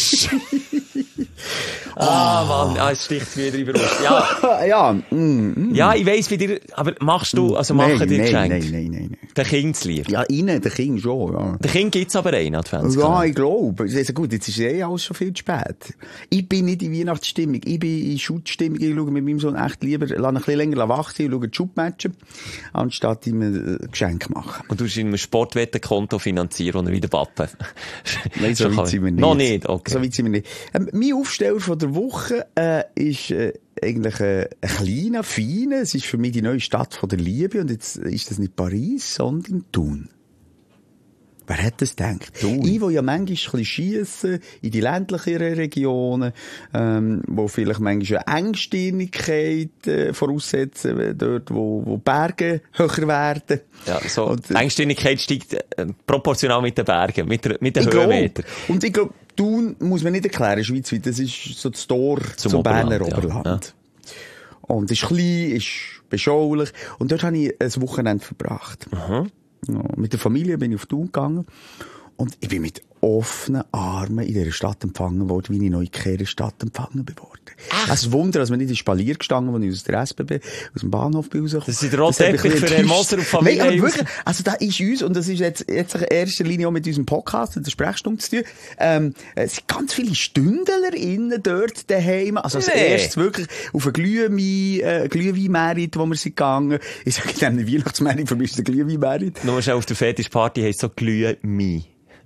Ah, Mann, ah, es sticht wieder über uns. Ja, ja, mm, mm. ja, ich weiss, wie dir, aber machst du, also nein, machen dir nein, Geschenke? nein, nein, nein, nein. Den Kind zu lieb. Ja, innen, der Kind schon, ja. Der Kind gibt's aber einen Adventskalender. Ja, ich glaube. Also gut, jetzt ist eh alles schon viel zu spät. Ich bin nicht in Weihnachtsstimmung. Ich bin in Schuttstimmung. Ich schaue mit meinem Sohn echt lieber, lasse ein bisschen länger wach sein und schaue die Schutmatchen, anstatt ihm ein Geschenk machen. Und du hast in einem Sportwettenkonto finanzieren, oder wie der Pappe. Nein, so weit sind wir nicht. Noch nicht, okay. So weit sind wir nicht. Ähm, mein Aufsteller von der Woche, äh, ist, äh, eigentlich äh, ein kleiner, feiner. Es ist für mich die neue Stadt von der Liebe. Und jetzt ist das nicht Paris, sondern Thun. Wer hätte das gedacht? Thun. Ich, wo ja manchmal ein bisschen schiessen in die ländlicheren Regionen, ähm, wo vielleicht manchmal eine Engstirnigkeit äh, voraussetzen, dort, wo, wo Berge höher werden. Ja, so. Und, äh, Engstirnigkeit steigt äh, proportional mit den Bergen, mit, der, mit den Höhenmetern. Und ich glaube, Thun muss man nicht erklären, schweizweit. Das ist so das Tor zum, zum Berner Oberland. Ja. Ja. Und es ist klein, ist beschaulich. Und dort habe ich ein Wochenende verbracht. Aha. Ja, mit der Familie bin ich auf Thun gegangen. Und ich bin mit offenen Armen in dieser Stadt empfangen worden, wie ich noch in keiner Stadt empfangen worden. Es ist ein Wunder, dass wir nicht in Spalier gestanden, als ich aus der S B B, aus dem Bahnhof bin rausgekommen. Das ist der rote Teppich für Herrn Moser und Familie. Nein, aber wirklich, also da ist uns, und das ist jetzt, jetzt in erster Linie auch mit unserem Podcast, der Sprechstunde zu tun, ähm, es sind ganz viele StündlerInnen dort daheim. Also als nee. erstes wirklich auf einen Glühwein, äh, Glühwein-Merit, wo wir sind gegangen. Ich sage dann Weihnachtsmerit, für mich ist der Glühwein-Merit. Nur schon auf der Fetischparty heisst so Glühwein.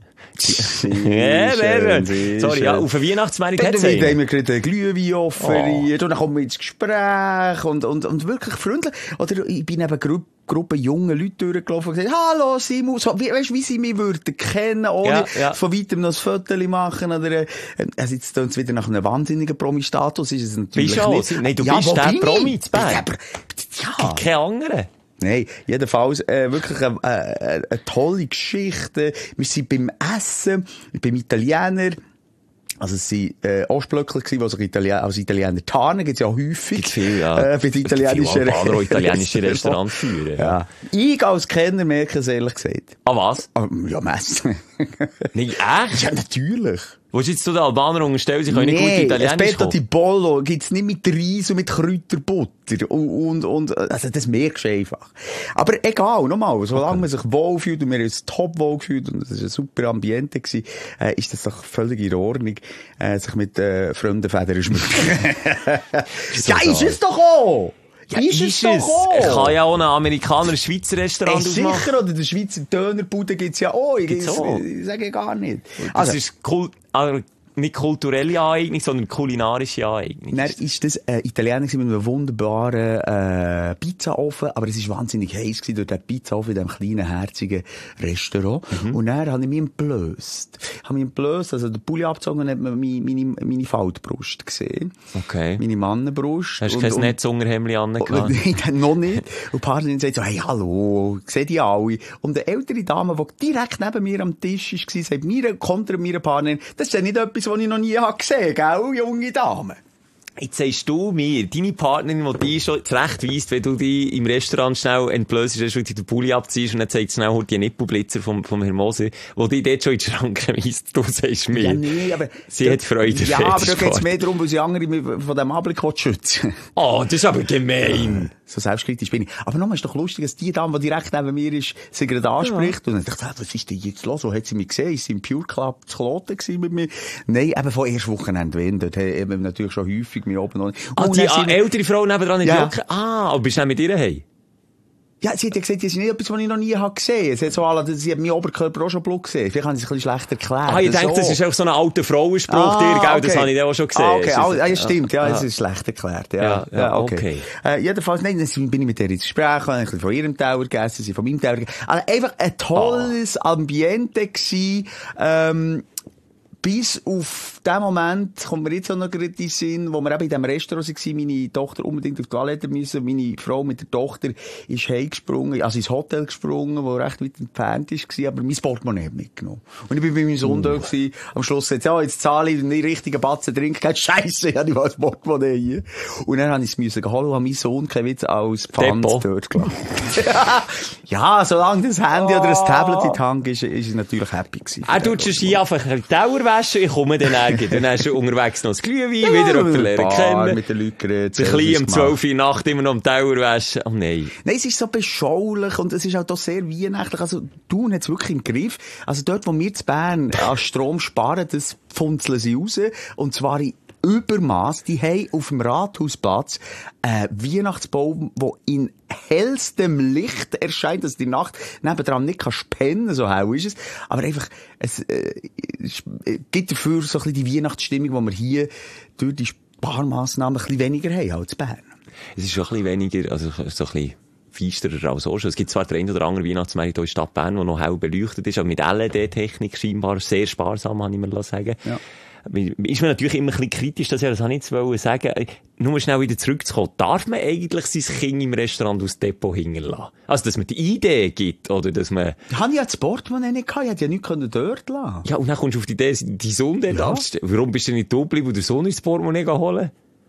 Ja, schön, sorry, ja, auf der Weihnachtsmerit hat's einen. Dann einen. haben wir gerade einen Glühwein offeriert, oh. Und dann kommen wir ins Gespräch und, und, und wirklich freundlich. Oder ich bin eben Gru Gruppe junge Leute durchgelaufen und gesagt, hallo Simon, so, wie, weißt, wie sie mich würden kennen, ohne ja, ja. von weitem noch ein Foto machen, oder, äh, also jetzt tun es wieder nach einem wahnsinnigen Promi-Status, ist es natürlich bist nicht. Auch, nein, du ja, bist der Promi zu Bern. Ja. Keine andere. Nein, jedenfalls äh, wirklich eine, äh, eine tolle Geschichte. Wir sind beim Essen, beim Italiener. Also es waren äh, Ostblöckler, die sich Italien als Italiener tarnen. Gibt's ja häufig. Gibt's viel, ja. Äh, bei den italienischen Albaner, italienische Restaurants führen. Ja. Ja. Ich als Kenner merke es ehrlich gesagt. Ah, was? Ah, ja, Messen. Nein, echt? Ja, natürlich. Willst du jetzt zu den Albanern unterstellen, sie können nee, nicht gut Italienisch Aspetta kommen? di Bollo gibt's nicht mit Reis und mit Kräuterbutter. Und, und, und, also das merkst du einfach. Aber egal, nochmal, solange okay. man sich wohlfühlt und wir haben uns top wohlgefühlt und es war ein super Ambiente gewesen, äh, ist das doch völlig in Ordnung, äh, sich mit äh, fremden Federn schmücken. Ja, ist es doch auch! Ja, ist, ist es doch auch! Ich kann ja auch einen Amerikaner ein Schweizer Restaurant äh, ausmachen. Sicher, oder der Schweizer Dönerbude gibt's ja auch. Ich, Gibt's auch. ich, ich sage gar nicht. Das also, ist cool. Also, nicht kulturelle Aneignung, sondern kulinarische Aneignung. Dann ist das ein Italiener mit einem wunderbaren äh, Pizzaofen, aber es war wahnsinnig heiß gewesen durch den Pizzaofen in diesem kleinen, herzigen Restaurant. Mhm. Und dann habe ich mich entblößt. Habe mich entblößt, also der Pulli abgezogen und hat man meine, meine, meine Faltbrust gesehen. Okay. Meine Mannenbrust. Hast du kein Netzunterhemdli an? Nein, dann noch nicht. Und die Partnerin sagt so, hey, hallo, seht ihr alle? Und eine ältere Dame, die direkt neben mir am Tisch war, sagt mir, kontra meiner Partnerin, das ist ja nicht etwas, was ich noch nie gesehen habe, gell, junge Dame? Jetzt sagst du mir, deine Partnerin, die dich schon zurechtweist, wenn du dich im Restaurant schnell entblößt, dass du den Pulli abziehst und dann zeigt schnell halt die Nippelblitzer vom, vom Herrn Moser, wo die dort schon in die Schranken weist, du sagst mir. Ja, nee, aber... Sie hat Freude. Ja, aber da geht es mehr darum, weil sie andere von diesem Anblick schützen. Oh, das ist aber gemein. So selbstkritisch bin ich. Aber nochmal ist doch lustig, dass die Dame, die direkt neben mir ist, sie gerade anspricht. Ja. Und dann dachte ich, was ist denn jetzt los? Wo hat sie mich gesehen? Ist sie im Pure Club zu Kloten gewesen mit mir? Nein, eben von erst Wochenende, wenn. Dort haben wir natürlich schon häufig mich oben noch nicht. Ah, die ah, ältere Frau nebendran in ja. die Jacke? Ah, aber bist du auch mit ihr heim? Ja, sie hat ja gesagt, das ist nicht etwas, was ich noch nie habe gesehen. Sie hat so alle, sie hat meinen Oberkörper auch schon Blut gesehen. Vielleicht haben sie es ein bisschen schlecht erklärt. Ah, ich denke, so. Das ist auch so ein alter Frauenspruch, ah, dir, gell? Okay. Das habe ich dann auch schon gesehen. Ah, okay, ah, ja, stimmt, ja, das ist schlecht erklärt, ja. Ja, ja, ja okay. okay. Äh, jedenfalls, nein, dann bin ich mit ihr ins Gespräch, habe ein bisschen von ihrem Teller gegessen, sie von meinem Teller gegessen. Also einfach ein tolles ah. Ambiente gewesen, ähm, bis auf den Moment kommt mir jetzt auch noch gerade in den Sinn, wo wir eben in diesem Restaurant waren, meine Tochter unbedingt auf die Toilette müssen. Meine Frau mit der Tochter ist heimgesprungen, also ins Hotel gesprungen, wo recht weit entfernt war, aber mein Portemonnaie hat mitgenommen. Und ich bin bei meinem Sohn uh. da gewesen. Am Schluss sagt ja, jetzt zahle ich den richtigen Batzen Trinkgeld. Scheisse, ich habe nicht mal das Portemonnaie hier. Und dann habe ich es müssen holen und habe meinen Sohn kein Witz als Pfand dort gelassen. Ja, solange das Handy oh. oder das Tablet in die Hand ist, ist er natürlich happy gewesen. Er tut schon hier einfach einen Teller waschen, ich komme dann ärgern. Dann hast du unterwegs noch das Glühwein, ja, wieder jemanden lernen kennen. Mit den Leuten geredet. Ein bisschen um zwölf Uhr Nacht immer noch am Teller waschen. Oh nein. Nein, es ist so beschaulich und es ist auch sehr weihnachtlich. Also, Thun hat es wirklich im Griff. Also dort, wo wir zu Bern an Strom sparen, das funzeln sie raus. Und zwar in Übermaß. Die haben auf dem Rathausplatz einen Weihnachtsbaum, der in hellstem Licht erscheint, dass die Nacht nebendran nicht kannst pennen, so hell ist es. Aber einfach, es, äh, es gibt dafür so ein bisschen die Weihnachtsstimmung, die wir hier durch die Sparmassnahmen ein bisschen weniger haben als in Bern. Es ist schon ein bisschen weniger, also so ein bisschen feisterer als auch schon. Es gibt zwar den einen oder anderen Weihnachtsmarkt in der Stadt Bern, der noch hell beleuchtet ist, aber mit L E D-Technik scheinbar sehr sparsam, habe ich mir sagen. Ja. Ist mir natürlich immer ein bisschen kritisch, dass ich das nicht sagen wollte. Nur schnell wieder zurückzukommen. Darf man eigentlich sein Kind im Restaurant aus dem Depot hinterlassen? Also, dass man die Idee gibt, oder dass man... Ich hatte ja das Portemonnaie nicht gehabt. Ich hätte ja nichts dort lassen. Ja, und dann kommst du auf die Idee, die Sohn dort ja. anzustellen. Warum bist du nicht da geblieben und der Sohn ins Portemonnaie holen?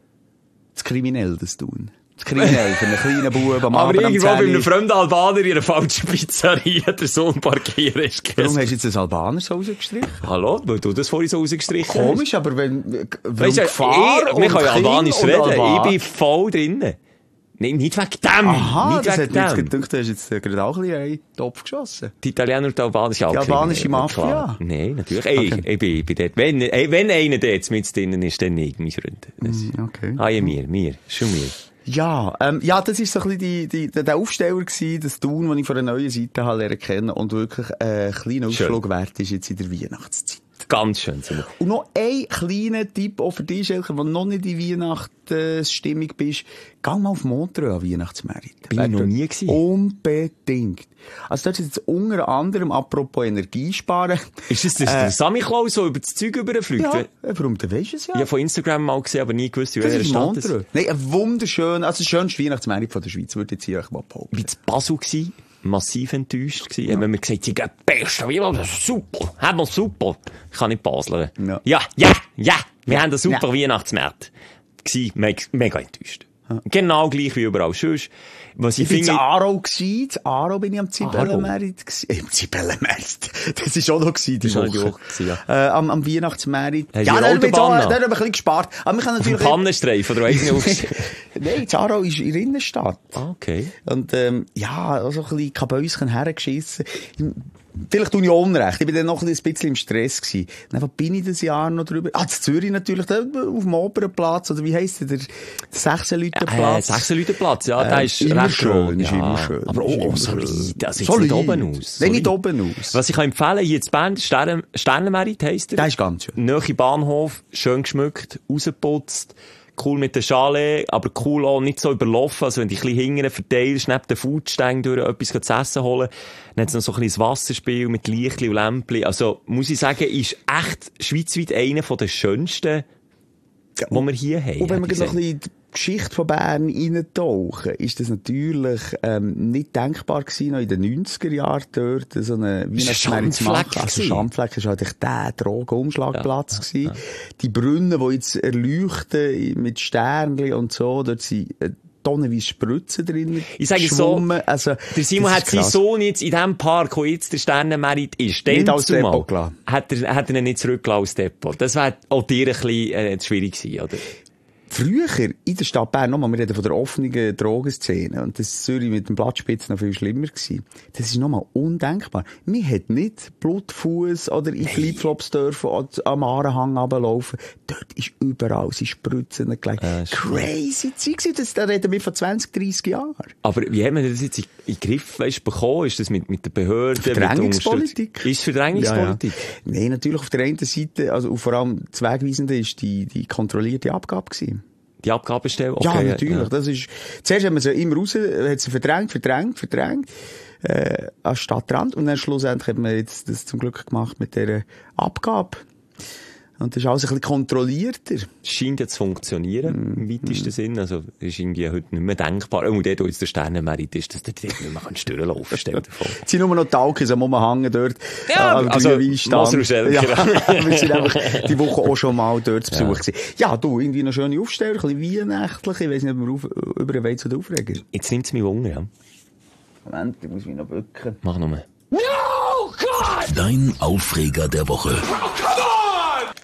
Das kriminell, das tun. Das kriminell für einen kleinen Buben am Aber Abend irgendwo bei einem fremden Albaner in einer falschen Pizzeria der Sohn parkieren ist. Warum hast du jetzt einen Albaner so rausgestrichen? Hallo, weil du das vorhin so rausgestrichen hast. Komisch, aber wenn, weißt du, Gefahr ich, wir können ja Albanisch reden. Alban. Ich bin voll drinnen. Nein, nicht wegen dem. Aha, nicht das wegen hat dem. Mir gedacht, du hast jetzt gerade auch ein bisschen einen Topf geschossen. Die Italiener und die Albanische Die albanische Mafia? Nein, natürlich. Ey, okay. ich, ich, bin, ich bin dort. Wenn, ey, wenn einer dort mit drinnen ist, dann nicht, mein Freund. Das, okay. Ah, ja, mir, mir, schon mir. Ja, ähm, ja, das ist so ein bisschen die, die, der Aufsteller gewesen, das Thun, den ich von einer neuen Seite habe lernen kennen und wirklich ein kleiner Ausflug wert ist jetzt in der Weihnachtszeit. Ganz schön. Und noch ein kleiner Tipp auch für dich, Schelker, wenn du noch nicht in Weihnachtsstimmung bist. Geh mal auf Montreux an Weihnachtsmärkte. Bin ich noch nie gewesen. Unbedingt. Also dort ist jetzt unter anderem, apropos Energiesparen. Ist das der, äh, der Sammy Klaus, so über das Zeug überfliegt? Ja, warum, du weißt es ja. Ich habe von Instagram mal gesehen, aber nie gewusst, wie das welcher ist Stadt Montreux. ist. Nein, ein wunderschön, also das schönste Weihnachtsmärkte von der Schweiz, würde ich jetzt hier euch mal behaupten. Wie in Basel gewesen. Massiv enttäuscht gewesen. Ja. Wenn man gesagt hat, sie gehen beste Weihnachten, das ist super. Haben wir super. Ich kann nicht baseln. Ja, ja, ja, ja. Wir ja. haben einen super ja. Weihnachtsmarkt. Gewesen, mega, mega enttäuscht. Ja. Genau gleich wie überall sonst. Was ich, ich bin finde... in Aarau gewesen. In Aarau bin ich am Zibellenmarkt gewesen. Im Zibellenmarkt. Das ist auch noch gewesen, die Woche. Gewesen, ja. Äh, am, am Weihnachtsmarkt. Hey, ja, da haben wir ein bisschen gespart. Aber wir können natürlich... Auf dem Pannenstreifen, oder weiss nicht. Nein, in Aarau ist in der Innenstadt. Ah, okay. Und, ähm, ja, auch so ein bisschen Kabäuschen hergeschissen. Vielleicht tue ich Unrecht. Ich bin dann noch ein bisschen im Stress gewesen. Dann, wo bin ich das Jahr noch drüber? Ah, in Zürich natürlich, da, auf dem Opernplatz, oder wie heisst der? Der Sechsen-Leute-Platz. Äh, Sechsen-Leute-Platz, ja, der äh, ist immer recht schön, ist ja. immer schön. Aber auch oh, solid. Das sieht nicht oben aus. Nein, nicht oben aus. Was ich kann empfehlen, hier in Bern, Stern, Sternenmerit heisst er. Der ist ganz schön. Nahe Bahnhof, schön geschmückt, rausgeputzt. Cool mit den Chalet, aber cool auch nicht so überlaufen. Also wenn du ein bisschen hingern verteilst, neben den Foodstängen durch etwas zu essen holen, dann hat es noch so ein kleines Wasserspiel mit Lichtli und Lämpli. Also, muss ich sagen, ist echt schweizweit einer der schönsten, ja, die wir hier haben. Und wenn wir noch ein bisschen in die Geschichte von Bern reintauchen, ist das natürlich ähm, nicht denkbar gewesen, noch in den neunziger Jahren dort so eine Weihnachtsmärkte zu machen. Also Schandfleck war halt der Drogenumschlagplatz ja, ja, ja. Die Brunnen, die jetzt erleuchten mit Sternchen und so, dort sind äh, tonnenweise Spritzen drin. Ich sage so, also, der Simon hat seinen Sohn jetzt in dem Park, wo jetzt der Sternenmerit ist, nicht als Depot gelassen. Hat er, hat er ihn nicht zurückgelassen als Depot. Das wäre auch dir ein bisschen äh, schwierig gewesen, oder? Früher in der Stadt Bern, nochmal, wir reden von der offenen Drogenszene, und das ist Zürich mit dem Blattspitz noch viel schlimmer gewesen. Das ist nochmal undenkbar. Wir hätten nicht Blutfuß oder in Flipflops dürfen oder am Aarenhang runterlaufen. Dort ist überall, sie Spritzen gelegt. Äh, Crazy Zeit, das, da reden wir von zwanzig, dreissig Jahren. Aber wie haben wir das jetzt in den Griff weißt, bekommen? Ist das mit, mit der Behörde? Verdrängungspolitik. Ist es Verdrängungspolitik? Ja, ja. Nein, natürlich auf der einen Seite, also vor allem das Wegweisende ist die, die kontrollierte Abgabe gewesen. Die Abgabestelle? Okay, ja, natürlich. Ja. Das ist, zuerst haben wir sie immer raus, hat sie verdrängt, verdrängt, verdrängt, äh, an Stadtrand. Und dann schlussendlich hat man jetzt das zum Glück gemacht mit dieser Abgabe. Und das ist alles ein bisschen kontrollierter. Es scheint ja zu funktionieren, mm. im weitesten mm. Sinn. Also, es ist irgendwie heute nicht mehr denkbar. Auch dort, wo jetzt der Sternenmerit ist, dass du dort nicht mehr durchlaufen kannst. Stell dir vor. Es sind nur noch Talkis am Umhängen dort. Ja, äh, also, Masruschelker. Ja, wir sind einfach die Woche auch schon mal dort zu Besuch gewesen. Ja. ja, du, irgendwie noch schöne Aufsteller, ein bisschen weihnachtlich. Ich weiss nicht, ob wir auf, über den Weg zu den Aufreger. Jetzt nimmt es mich Wunder, ja. Moment, ich muss mich noch bücken. Mach nochmal. No, God! Dein Aufreger der Woche. Oh, come on!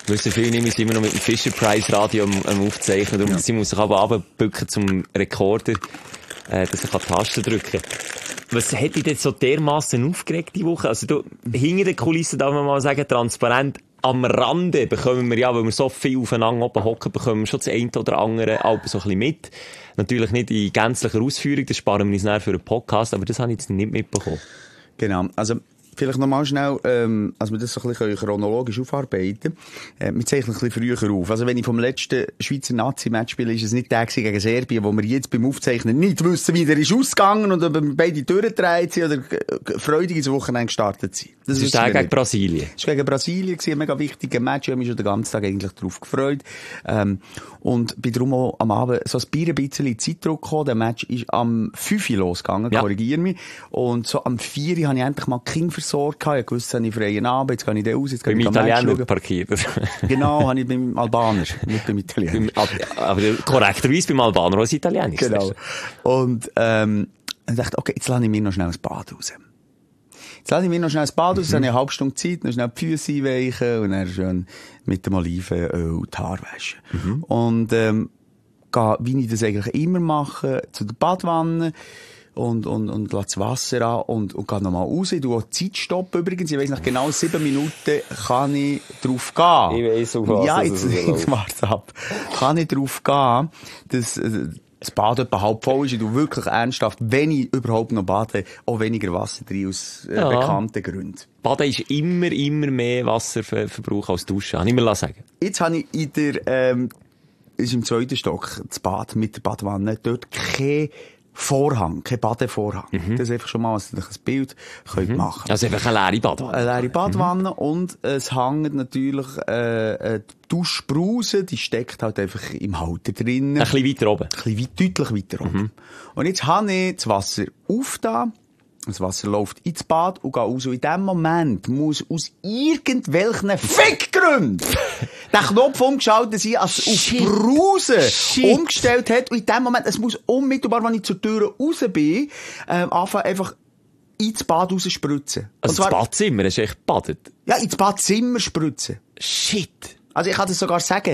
Wissen viele nicht, wir sind immer noch mit dem Fisher-Price-Radio am, am Aufzeichnen. Darum, ja. Sie muss sich aber runterbücken zum Rekorder, äh, dass er Tasten drücken kann. Was hat dich denn so dermassen aufgeregt die Woche? Also du, hinter den Kulissen darf man mal sagen, transparent, am Rande bekommen wir ja, weil wir so viel aufeinander oben hocken, bekommen wir schon das eine oder andere Alben so ein bisschen mit. Natürlich nicht in gänzlicher Ausführung, das sparen wir uns nachher für einen Podcast, aber das habe ich jetzt nicht mitbekommen. Genau, also vielleicht nochmal schnell, ähm, als wir das so ein bisschen chronologisch aufarbeiten können. Äh, wir zeichnen ein bisschen früher auf. Also wenn ich vom letzten Schweizer Nazi-Match spiele, ist es nicht der gegen Serbien, wo wir jetzt beim Aufzeichnen nicht wissen, wie der ist ausgegangen und ob wir beide durchgedreht sind oder freudig ins Wochenende gestartet sind. Das, das ist der gegen Brasilien. Das war gegen Brasilien, ein mega wichtiger Match. Ich habe mich schon den ganzen Tag eigentlich darauf gefreut. Ähm, und bin darum auch am Abend so ein bisschen in Zeitdruck gekommen. Der Match ist am fünf Uhr losgegangen, ja. Korrigiere mich. Und so am vier Uhr habe ich endlich mal Kind versorgt. Ich wusste, ich habe freien Abend, jetzt gehe ich da raus, jetzt gehe ich beim Italiener parkiert. Genau, habe ich beim Albaner, nicht beim Italiener. Aber korrekterweise beim Albaner als Italiener. Genau. Und ähm, ich dachte, okay, jetzt lasse ich mir noch schnell ein Bad raus. Jetzt lasse ich mir noch schnell ein Bad raus, mhm. dann habe ich eine halbe Stunde Zeit, dann schnell die Füße einweichen und dann schön mit dem Olivenöl die Haare waschen. Mhm. Und ähm, gehe, wie ich das eigentlich immer mache, zu der Badwanne und, und, und lasse das Wasser an und, und gehe nochmal raus. Ich tue auch Zeit stoppen übrigens. Ich weiss, nach genau sieben Minuten kann ich drauf gehen. Ich weiss, auf was. Ja, jetzt, jetzt warte ab. Kann ich drauf gehen, dass das Bad etwa halb voll ist. Ich tue wirklich ernsthaft, wenn ich überhaupt noch bade, auch weniger Wasser drin aus äh, ja. bekannten Gründen. Baden ist immer, immer mehr Wasserverbrauch als Duschen. Kann ich mir sagen. Jetzt habe ich in der, ähm, ist im zweiten Stock, das Bad mit der Badwanne, dort kein Vorhang, kein Badevorhang. Mhm. Das ist einfach schon mal ein Bild könnt mhm. machen. Also einfach eine leere Badwanne. Eine leere Badwanne mhm. und es hängt natürlich äh, die Duschbrause, die steckt halt einfach im Halter drin. Ein bisschen weiter oben. Ein bisschen weit, deutlich weiter oben. Mhm. Und jetzt habe ich das Wasser aufgetan. Das Wasser läuft ins Bad und geht raus. Und in dem Moment muss aus irgendwelchen Fickgründen der Knopf umgeschaltet sein, als es auf Brause Shit. umgestellt hat. Und in dem Moment, es muss unmittelbar, wenn ich zur Tür raus bin, ähm, anfangen einfach ins Bad raus spritzen. Also zwar, ins Badzimmer hast du echt gebadet? Ja, ins Badzimmer spritzen. Shit. Also ich kann das sogar sagen,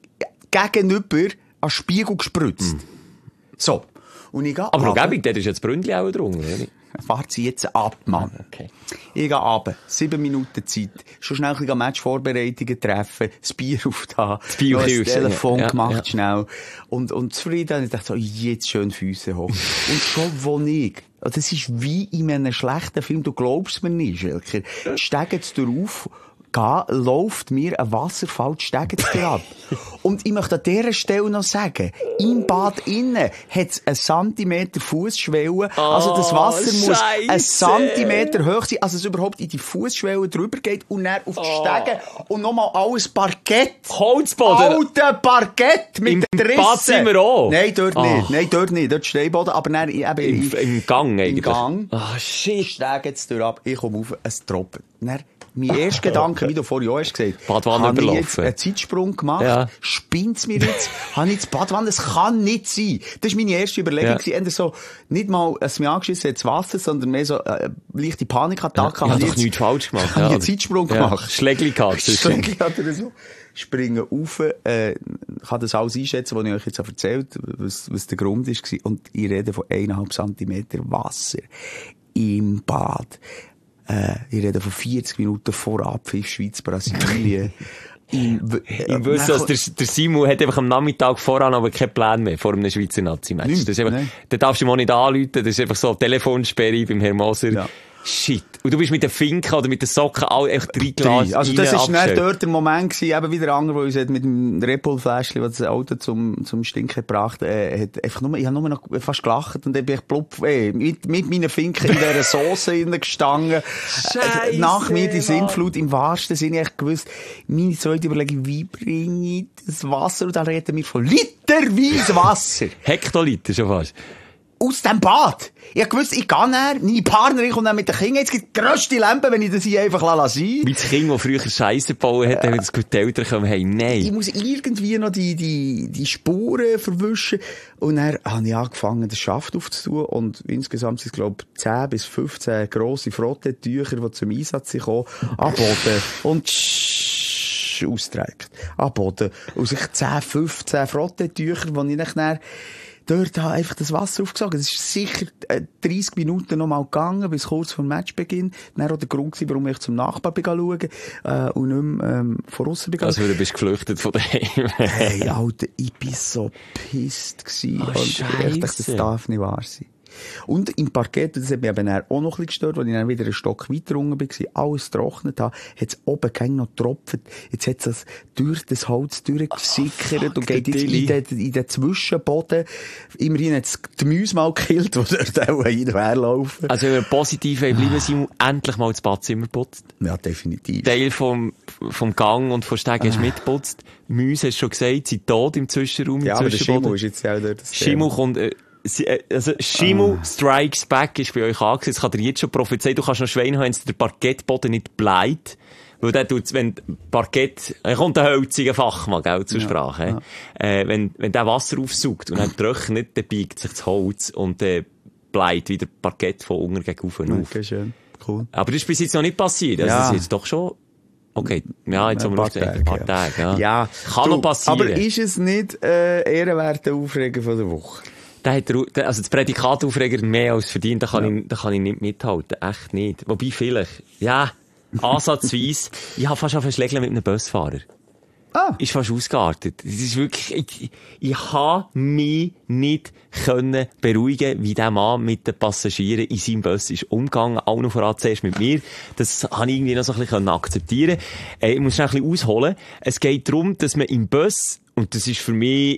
gegenüber an Spiegel gespritzt. Mm. So. Und ich gehe aber noch gäbig, der ist jetzt Bründli auch drunter, oder? Fahrt sie jetzt ab, Mann. Okay. Ich gehe runter. Sieben Minuten Zeit. Schon schnell ein bisschen Matchvorbereitungen treffen. Das Bier aufgetan. Das Bier das Telefon ja, gemacht, ja. schnell. Und, und zufrieden. Ich dachte so, jetzt schön Füße hoch. Und schon wo ich, das ist wie in einem schlechten Film, du glaubst mir nicht, Schelker. Steigen sie drauf, gehen, läuft mir ein Wasserfall die Stege ab. Und ich möchte an dieser Stelle noch sagen, im Bad innen hat es einen Zentimeter Fußschwelle. Oh, also das Wasser muss Scheisse. einen Zentimeter hoch sein, also es überhaupt in die Fußschwelle drüber geht und dann auf die oh. Stege und nochmal alles Parkett. Holzboden. Alter Parkett mit Im den Rissen. Bad sind wir auch. Nein, dort oh. nicht. Nein, dort nicht. Dort Steinboden, aber dann eben Im, im Gang eigentlich. Im Gang. Ah, oh, shit. Stege jetzt durch ab. Ich komme auf, es tropft. Dann mein erster Gedanke, wie du vorhin auch hast gesagt, Badwanne habe überlaufen. ich jetzt einen Zeitsprung gemacht? Ja. Spinnt's mir jetzt? Habe ich jetzt Badwanne? Das kann nicht sein. Das war meine erste Überlegung. Ja. Eher so, nicht mal, es mir angeschissen hat, das Wasser, sondern mehr so, äh, leichte Panikattacke. Ja, ich habe doch nichts falsch gemacht. Ich habe einen Zeitsprung ja. gemacht. Schlägli gehabt. Schlägli hat er so. Springen rauf, äh, ich kann das alles einschätzen, was ich euch jetzt erzählt habe, was, was der Grund ist. Und ich rede von eineinhalb Zentimeter Wasser im Bad. Äh, ich rede von vierzig Minuten vor Abpfiff Schweiz-Brasilien. Ich wüsste, dass der, der Simon hat einfach am Nachmittag voran aber keinen Plan mehr vor einem Schweizer Nazi-Match. Da darfst du ihm auch nicht anrufen, das ist einfach so Telefonsperre beim Herrn Moser. Ja. Shit. Und du bist mit den Finken oder mit den Socken auch echt drei Glas. Also das ist nicht dort der Moment gewesen, eben wie der andere, der uns hat mit dem Repul-Fläschchen, das das Auto zum, zum Stinken gebracht äh, hat, einfach nur, ich habe nur noch fast gelacht und dann bin ich plupp, ey, mit, mit meinen Finken in dieser Soße gestanden. Scheiße, nach mir die Sintflut im wahrsten Sinne. Ich gewusst, meine zweite Überlegung, wie bringe ich das Wasser? Und dann reden wir von literweise Wasser. Hektoliter schon fast. Aus dem Bad. Ich hab gewusst, ich gehe näher, meine Partnerin kommt dann mit den Kindern. Jetzt gibt es die grösste Lampe, wenn ich das hier einfach lasse sein. Wie das Kind, das früher Scheisse gebaut hat, damit das die Eltern kommen, hey, nein. Ich muss irgendwie noch die, die, die Spuren verwischen. Und dann habe ich angefangen, den Schaft aufzutun. Und insgesamt sind es, glaube ich, zehn bis fünfzehn grosse Frottetücher, die zum Einsatz kommen, am Boden. Und Wäsche austrägt. Am Boden. Und sich zehn, fünfzehn Frottetücher, die ich dann dort habe einfach das Wasser aufgesogen. Es ist sicher äh, dreissig Minuten noch mal gegangen, bis kurz vor dem Matchbeginn. Dann war auch der Grund, warum ich zum Nachbarn schauen äh, und nicht mehr ähm, von aussen bin. Also du bist geflüchtet von daheim. Hey, Alter, ich bin so pisst gsi. Oh, Scheiße. Das darf nicht wahr sein. Und im Parkett, das hat mich eben auch noch ein bisschen gestört, als ich dann wieder einen Stock weiter unten war, alles getrocknet habe, hat es oben kein noch getropft. Jetzt hat es durch das Holz durchgesickert oh, und geht jetzt in den, in den Zwischenboden. Immerhin hat es die Mäuse mal gekillt, die dort auch hinterherlaufen. Also wenn wir positiv bleiben, sind wir endlich mal das Badzimmer putzt. Ja, definitiv. Teil vom, vom Gang und von Stegen hast du mitgeputzt. Mäuse, hast du schon gesagt, sind tot im Zwischenraum. Ja, im aber der Schimmel ist jetzt ja auch dort. Schimmel kommt... Äh, Also, Schimmel ah. Strikes Back ist bei euch angesetzt. Das kann dir jetzt schon prophezeien. Du kannst noch Schweine haben, wenn der Parkettboden nicht bleibt. Weil der tut, wenn Parkett, er kommt ein hölziger Fachmann, gell, zur ja, Sprache. Ja. Äh, wenn, wenn der Wasser aufsaugt und dann trocknet, dann biegt sich das Holz und dann äh, bleibt wieder Parkett von unten gegen auf und auf. Okay, schön. Cool. Aber das ist bis jetzt noch nicht passiert. Also, ja. Das ist jetzt doch schon, okay. Ja, jetzt haben wir noch ein paar Tage, ja. ja. Kann du, noch passieren. Aber ist es nicht, äh, ehrenwerte Aufreger von der Woche? Da hat der, also das Prädikataufreger mehr als verdient, da kann, ja. ich, da kann ich nicht mithalten. Echt nicht. Wobei vielleicht, ja, ansatzweise, ich habe fast auf ein Schlägel mit einem Busfahrer. Ah. Ist fast ausgeartet. Das ist wirklich, ich, ich habe mich nicht können beruhigen, wie der Mann mit den Passagieren in seinem Bus ist umgegangen, auch noch voran zuerst mit mir. Das habe ich irgendwie noch so ein bisschen akzeptieren können. Ich muss schnell ein bisschen ausholen. Es geht darum, dass man im Bus, und das ist für mich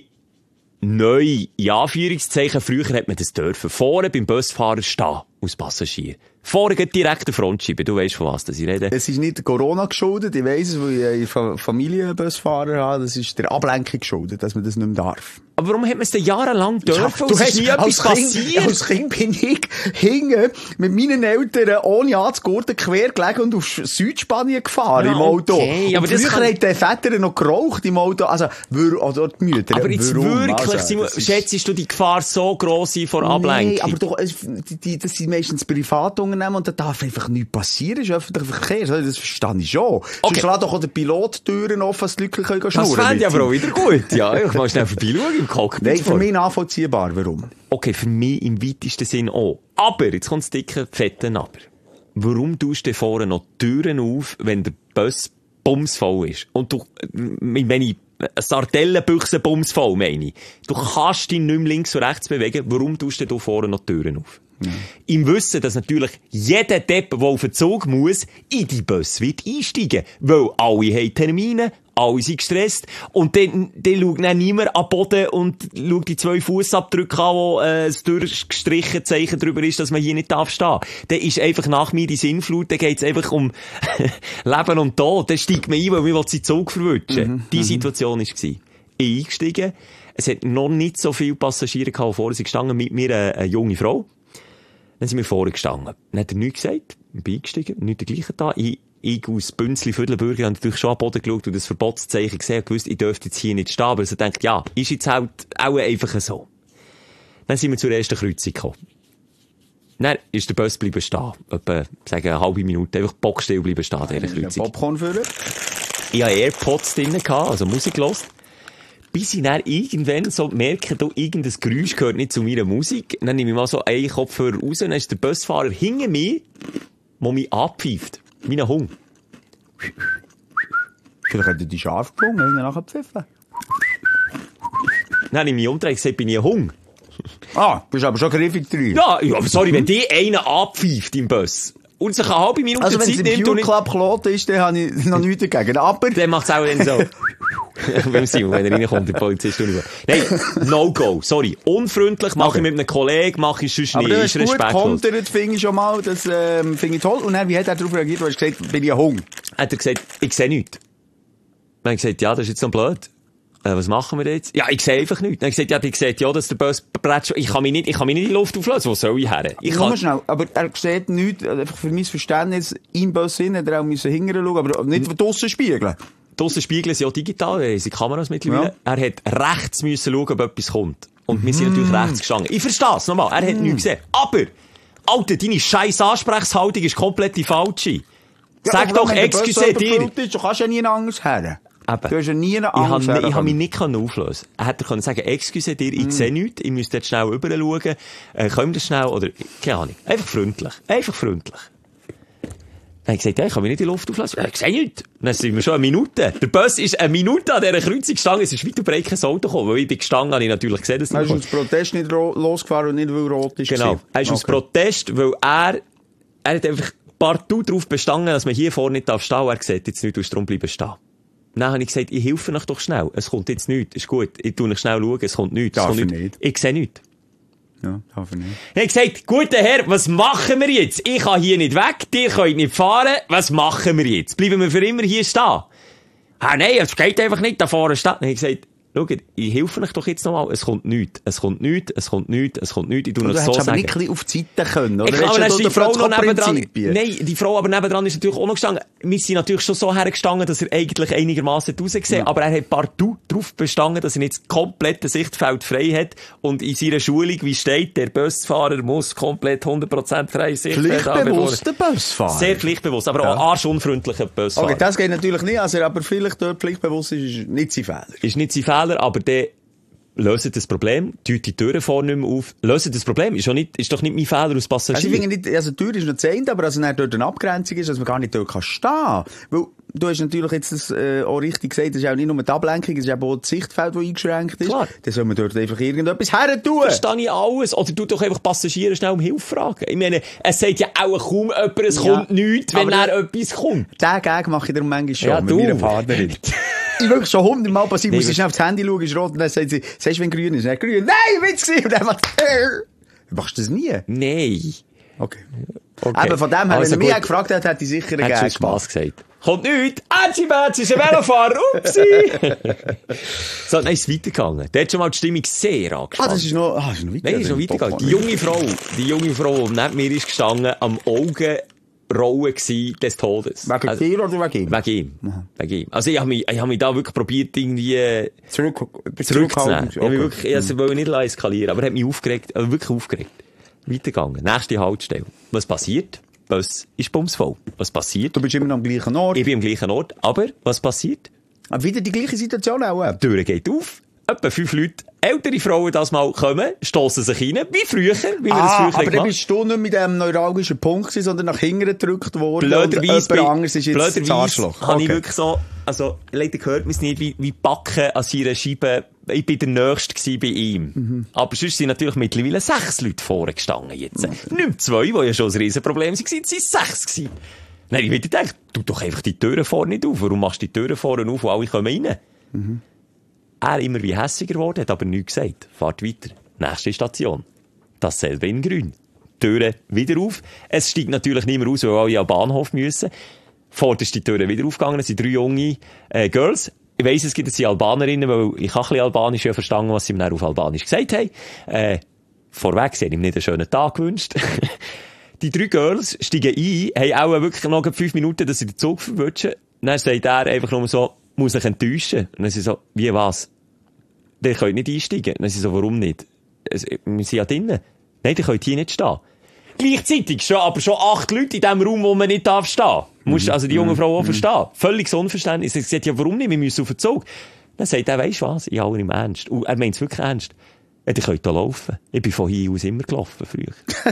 neu, in Anführungszeichen, früher hat man das dürfen. Vorne beim Busfahrer stehen, als Passagier. Vorne geht direkt der Frontscheibe. Du weisst, von was das ich rede. Es ist nicht Corona geschuldet, ich weiss es, weil ich einen Familienbusfahrer habe. Das ist der Ablenkung geschuldet, dass man das nicht mehr darf. Aber warum hat man es denn jahrelang dürfen? Ja, du hast nie etwas passiert? Als Kind bin ich hinten mit meinen Eltern ohne anzugurten quer gelegen und auf Südspanien gefahren, ja, im Auto. Okay, und aber früher kann... hat der Väter noch geraucht im Auto, also, oder die Mütter. Aber jetzt warum? wirklich, also, Simon, ist... schätzt du die Gefahr so gross vor Ablenkung? Nein, aber doch, die, die, das sind meistens Privatunternehmen und da darf einfach nichts passieren. Das ist öffentlicher Verkehr, das verstehe ich schon. Okay. Sonst lässt doch auch der Pilot Türen offen, dass die Leute schnurren können. Das fände ich aber auch wieder gut, ja. Ich mal schnell vorbeischauen. Nein, für mich nachvollziehbar. Warum? Okay, für mich im weitesten Sinn auch. Aber, jetzt kommt das dicke, fette Aber. Warum tust du vorne noch die Türen auf, wenn der Bus bumsvoll ist? Und du, wenn ich eine Sardellenbüchse bumsvoll meine, du kannst dich nicht mehr links und rechts bewegen, warum tust du vorne noch die Türen auf? Ja. Im Wissen, dass natürlich jeder Depp, der auf den Zug muss, in die Bus wird einsteigen. Weil alle haben Termine, alle sind gestresst. Und dann, dann schaut dann niemand an den Boden und schaut die zwei Fußabdrücke an, wo äh, das durchgestrichene Zeichen darüber ist, dass man hier nicht darf stehen. Dann ist einfach nach mir die Sinnflut, dann geht's einfach um Leben und Tod. Dann steigt man ein, weil man den Zug verwutschen. Mhm, die Situation war. Ich eingestiegen. Es hat noch nicht so viele Passagiere gehabt, vorher sind gestanden mit mir eine, eine junge Frau. Dann sind wir vorne gestanden. Dann hat er nichts gesagt. Ich bin eingestiegen. Nichts dergleichen da. Ich, ich aus Bünzli, Viertelbürger, habe natürlich schon am Boden geschaut und das Verbotszeichen gesehen und gewusst, ich dürfte jetzt hier nicht stehen. Aber er denkt, ja, ist jetzt halt auch einfach so. Dann sind wir zur ersten Kreuzung gekommen. Dann ist der Bus bleiben stehen. Etwa, sagen, eine halbe Minute. Einfach bockstill bleiben stehen, dieser Kreuzung. Popcorn füllen? Ich hatte AirPods drinnen, also Musik gehört. Bis ich dann irgendwann so merke, da irgendein Geräusch gehört nicht zu meiner Musik. Dann nehme ich mal so einen Kopfhörer raus, dann ist der Busfahrer hinter mir, der mich abpfeift. Mein Hund. Vielleicht hat er die Schafe gesprungen, und nachher pfiffen. Dann habe ich mich umgedreht und gesagt, bin ich ein Hund. Ah, bist aber schon griffig drin. Ja, ja, sorry, wenn die einen abpfeift im Bus und sich eine halbe Minute also, Zeit nimmt... Also wenn es im Club Kloten ist, dann habe ich noch nichts dagegen. Aber... Dann macht es auch dann so... Beim Simon, wenn er reinkommt, der Polizist. Nein, No-Go. Sorry. Unfreundlich, mache okay. ich mit einem Kollegen, mache ich sonst nicht. Aber du hast gut kontert, finde ich schon mal, das ähm, finde ich toll. Und dann, wie hat er darauf reagiert? Du hast gesagt, bin ich ein Hund? Hat er gesagt, ich sehe nichts. Dann habe ich gesagt, ja, das ist jetzt so blöd. Äh, was machen wir jetzt? Ja, ich sehe einfach nichts. Dann habe ich gesagt, ja, ich sehe ja, dass der Bus brett schon... Ich kann mich nicht, ich kann mich nicht in die Luft auflösen. Wo soll ich her? Ich kann... schnell, aber er sieht nichts, einfach für mein Verständnis, im Bus hin, hat er auch müssen hingern schauen, aber nicht draussen spiegeln. Draussen spiegeln sie auch digital, wir haben sie Kameras mittlerweile. Ja. Er hat rechts müssen schauen, ob etwas kommt. Und wir sind natürlich rechts gestanden. Ich verstehe es nochmal, er hat mm. nichts gesehen. Aber, Alter, deine scheiß Ansprechhaltung ist komplett die falsche. Ja, Sag doch, excuse dir. Du kannst ja nie anders her. Eben. Du hast ja nie eine Ich habe Angst. ich hab mich nicht auflösen. Er hätte können sagen, excuse dir, ich mm. sehe nichts, ich müsste jetzt schnell rüber schauen, äh, können wir das schnell, oder, keine Ahnung. Einfach freundlich. Einfach freundlich. Dann habe ich gesagt, ja, ich kann mich nicht in die Luft auflassen. Ich sehe nichts. Dann sind wir schon eine Minute. Der Bus ist eine Minute an dieser Kreuzung gestanden, es ist weit und breit kein Auto gekommen, weil ich bin gestanden, habe ich natürlich gesehen, dass er ist aus Protest nicht losgefahren und nicht, weil rot ist. Genau. Er ist okay. aus Protest, weil er, er hat einfach partout darauf bestanden, dass man hier vorne nicht stehen darf. Er sieht jetzt nicht, du darum bleiben stehen. Dann habe ich gesagt, ich helfe euch doch schnell. Es kommt jetzt nichts. Ist gut. Ich tue euch schnell schauen. Es kommt nichts. Darf es kommt ich nichts. nicht. Ich sehe nichts. Ja, darf ich nicht. Ich habe gesagt, guter Herr, was machen wir jetzt? Ich kann hier nicht weg. Ihr könnt nicht fahren. Was machen wir jetzt? Bleiben wir für immer hier stehen? Ah, nein, es geht einfach nicht da vorne stehen. Dann habe ich gesagt, schaut, ich helfe euch doch jetzt nochmal. Es kommt nichts. Es kommt nichts. Es kommt nichts. Es kommt nichts. Ich tue es so sagen. aber nicht ein bisschen auf die Seite können, oder? Ich kann, aber die Frau noch nebendran, nein, die Frau aber nebendran ist natürlich auch noch gestanden. Wir sind natürlich schon so hergestanden, dass er eigentlich einigermaßen rausgesehen, ja. aber er hat partout darauf bestanden, dass er nicht das komplette Sichtfeld frei hat und in seiner Schulung, wie steht, der Busfahrer muss komplett hundert Prozent frei Sichtfeld haben. Pflichtbewusster Busfahrer. Sehr pflichtbewusst, aber ja. auch arschunfreundlicher Busfahrer. Okay, das geht natürlich nicht, also aber vielleicht dort pflichtbewusst ist, ist nicht sein Fehler. Ist nicht sein Fehler, aber der lösen das Problem, tut die Türen vorne nicht mehr auf. Lösen das Problem, ist, auch nicht, ist doch nicht mein Fehler als Passagier. Also ich finde nicht, also die Tür ist noch zu Ende, aber also dann dort eine Abgrenzung ist, dass man gar nicht dort kann stehen. Weil, du hast natürlich jetzt das, äh, auch richtig gesagt, das ist auch nicht nur die Ablenkung, es ist auch das Sichtfeld, das eingeschränkt ist. Klar. Dann soll man dort einfach irgendetwas her tun. Verstehe ich alles. Oder du doch einfach Passagiere schnell um Hilfe fragen. Ich meine, es sagt ja auch kaum jemand, es ja. kommt nichts, wenn er etwas kommt. Den Gag mache ich darum manchmal schon ja, mit du. meiner Partnerin. Ich wirklich schon hundertmal passiert, nee, muss ich schnell aufs Handy schauen, ist rot, und dann sagt sie, sagst du, wenn grün ist? Dann grün. Nein, Witz gewesen! Und dann macht machst du das nie? Nein. Okay. okay. Aber von dem her, also wenn er mich gefragt hat, hätte ich sicher einen Gag Spaß gesagt. Kommt nichts! Atschi-Batsch ist ein Velofahrer! Upsi! So, dann ist es weitergegangen. Der hat schon mal die Stimmung sehr angespannt. Ah, das ist noch, ah, das ist noch weitergegangen. Nein, ist noch weitergegangen. Die junge Frau, die junge Frau, die neben mir ist gestanden, am Augen, Rollen gsi des Todes. Wegen also, dir oder wegen ihm? Wegen ihm. Wegen ihm. Also ich habe mich, ich hab mich da wirklich probiert, irgendwie Zurück, zurückzunehmen. Okay. Ich will wirklich, also ich wollte nicht eskalieren, aber er hat mich aufgeregt, also wirklich aufgeregt. Weitergegangen. Nächste Haltestelle. Was passiert? Was ist bumsvoll? Was passiert? Du bist immer noch am gleichen Ort. Ich bin am gleichen Ort, aber was passiert? Aber wieder die gleiche Situation auch. Die Tür geht auf. Etwa fünf Leute, ältere Frauen das mal kommen, stossen sich rein, wie früher, wie wir ah, das früher aber gemacht. dann bist du nicht mit dem neuralgischen Punkt gewesen, sondern nach hinten gedrückt worden. Blöderweise, jemand anderes ist jetzt das Arschloch. Habe okay. ich wirklich so, also, leider hört man es nicht, wie, wie Backen an seiner Scheibe, ich bin der Nächste gewesen bei ihm. Mhm. Aber sonst sind natürlich mittlerweile sechs Leute vorne gestanden jetzt. Okay. Nicht mehr zwei, die ja schon ein Riesenproblem waren, sind es sechs gewesen. Nein, ich würde denken, tu doch einfach die Türen vorne nicht auf. Warum machst du die Türen vorne auf, wo alle kommen rein? Mhm. Er immer wie hässiger geworden, hat aber nichts gesagt. Fahrt weiter. Nächste Station. Dasselbe in grün. Türen wieder auf. Es steigt natürlich nicht mehr aus, weil alle am Bahnhof müssen. Vorderst die Türen wieder aufgegangen. Es sind drei junge äh, Girls. Ich weiss, es gibt jetzt die Albanerinnen, weil ich habe ein bisschen Albanisch ja verstanden, was sie mir auf Albanisch gesagt haben. Äh, vorweg, sie haben ihm nicht einen schönen Tag gewünscht. Die drei Girls steigen ein, haben auch wirklich noch fünf Minuten, dass sie den Zug verwutschen. Dann sagt er einfach nur so, muss sich enttäuschen. Und dann sind sie so, wie was? Der könnt nicht einsteigen. Und dann sind sie so, warum nicht? Wir sind ja drinnen. Nein, der könnt hier nicht stehen. Gleichzeitig schon, aber schon acht Leute in dem Raum, wo man nicht darf stehen. Mhm. Musst also die junge Frau auch mhm. verstehen. Völliges Unverständnis. Sie sagt, ja, warum nicht? Wir müssen auf den Zug. Dann sagt er, weisst du was? Ich habe im Ernst. Und er meint es wirklich ernst. Ja, ihr könnt hier laufen. Ich bin von hier aus immer gelaufen, früher.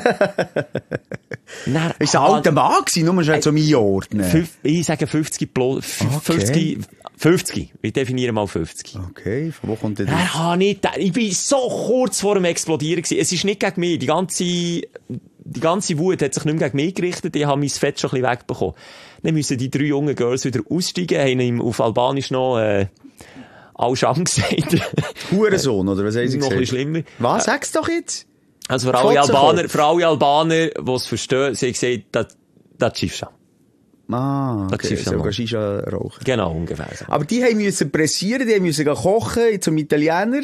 Dann, ist ein alter Mann gewesen, nur schon zum Einordnen? Ich sage fünfzig plus, fünfzig, fünfzig. Ich definiere mal fünfzig. Okay, von wo kommt denn das? Ah, nicht, ich bin so kurz vor dem Explodieren gewesen. Es ist nicht gegen mich. Die ganze, die ganze Wut hat sich nicht mehr gegen mich gerichtet. Ich habe mein Fett schon ein bisschen wegbekommen. Dann müssen die drei jungen Girls wieder aussteigen, haben ihm auf Albanisch noch, äh, Allscham gesagt. Hurensohn, oder was haben sie noch gesagt? Noch ein bisschen schlimmer. Was? Sag's doch jetzt! Also für alle Albaner, für alle Albaner, die es verstehen, sie haben gesagt, das, das schiffst du. Ah, okay, sogar Shisha rauchen. Genau, ungefähr so. Aber die haben müssen pressieren, die haben müssen kochen, zum Italiener.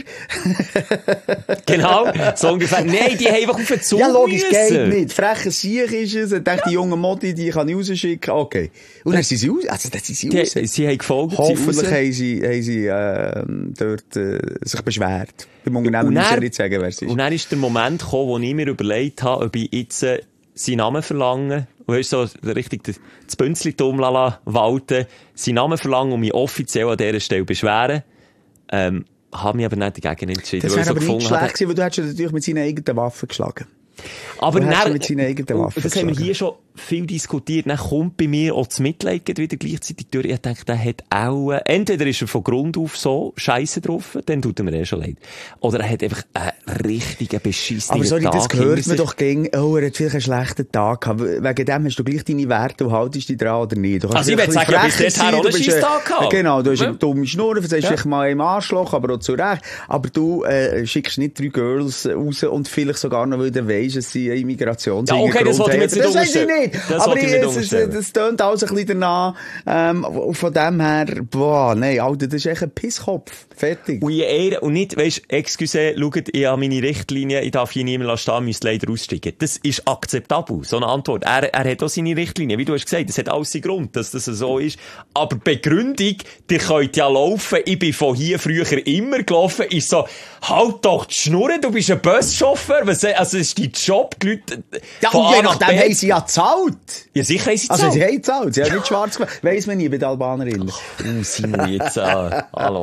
Genau, so ungefähr. Nein, die haben einfach auf den Zug Ja, logisch, müssen. geht nicht. Freche Siech ist es. Ich dachte, die junge Modi, die kann ich rausschicken. Okay. Und dann sind sie raus. Also, dann sind sie raus. Die, sie haben gefolgt. Hoffentlich haben sie, haben sie, äh, dort, äh, sich beschwert. Beim Unternehmen muss ich nicht sagen, wer es ist. Und dann ist der Moment gekommen, wo ich mir überlegt habe, ob ich jetzt, äh, seinen Namen verlange, und hast so richtig das Bünzli-Turm walten, seinen Namen verlangen und mich offiziell an dieser Stelle beschweren. Ähm, habe mich aber nicht dagegen entschieden. Das wäre so aber nicht schlecht hatte. gewesen, weil du hättest natürlich mit seinen eigenen Waffen geschlagen. Aber dann, mit seinen eigenen Waffen das haben wir hier schon viel diskutiert, dann kommt bei mir auch das Mitleid wieder gleichzeitig durch. Ich denke, der hat auch, äh, entweder ist er von Grund auf so scheisse drauf, dann tut er mir eh schon leid. Oder er hat einfach einen richtigen beschissenen Aber sorry, Tag das hört man sich. doch gegen, oh, er hat vielleicht einen schlechten Tag gehabt. Wegen dem hast du gleich deine Werte und haltest dich dran oder nicht. Du Also ich würde sagen, ich habe bis dahin auch einen Scheisstag gehabt. Genau, du hast Ja. eine dumme Schnur, du sagst vielleicht mal im Arschloch, aber auch zurecht. Aber du äh, schickst nicht drei Girls raus und vielleicht sogar noch, weil du weisst, dass sie eine Immigrations Ja, okay, das wollte ich jetzt nicht Das weiß ich unterstellen. nicht. Das Aber wollte ich ich, nicht es, es, unterstellen. das tönt alles ein bisschen danach. Ähm, von dem her, boah, nein, Alter, das ist echt ein Pisskopf. Fertig. Und, Ehre, und nicht, weisst, excuse, schaut, ich habe meine Richtlinie, ich darf hier niemand stehen, müsste leider aussteigen. Das ist akzeptabel, so eine Antwort. Er, er hat auch seine Richtlinie, wie du hast gesagt, das hat alles seinen Grund, dass das so ist. Aber die Begründung, ihr könnt ja laufen, ich bin von hier früher immer gelaufen, ist so, halt doch die Schnurren, du bist ein Buschauffeur, was, also es ist dein Job, die Leute, Ja, von und je A nach nachdem B- haben sie ja gezahlt. Ja, sicher haben sie Also, gezahlt. sie haben gezahlt. Sie haben nicht schwarz gemacht. Weiss man nie bei den Albanerinnen. Oh, Simon, jetzt, äh, hallo.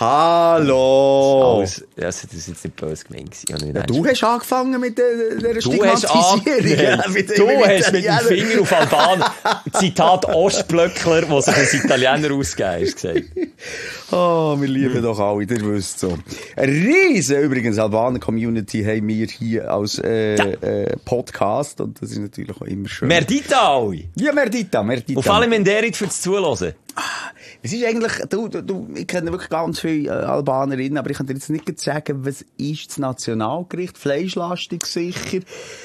Hallo! Alles, also, das ist jetzt nicht böse gemeint gewesen. Ich habe nicht Ja, du hast angefangen mit der, der Du hast, an, Stigmatisierung. Ja, mit- du mit hast mit dem Italienern. Finger auf Alban, Zitat Ostblöckler, der sich als Italiener ausgegeben ist, gesagt. Oh, wir lieben doch alle, ihr wisst so. Eine riesen, übrigens, Albaner-Community haben wir hier als äh, äh, Podcast und das ist natürlich auch immer schön. Merdita alle! Ja, Merdita, Merdita. Auf alle Menderit fürs Zuhören. Es ist eigentlich, du, du, du, ich kenne wirklich ganz viele äh, Albanerinnen, aber ich kann dir jetzt nicht sagen, was ist das Nationalgericht? Fleischlastig sicher.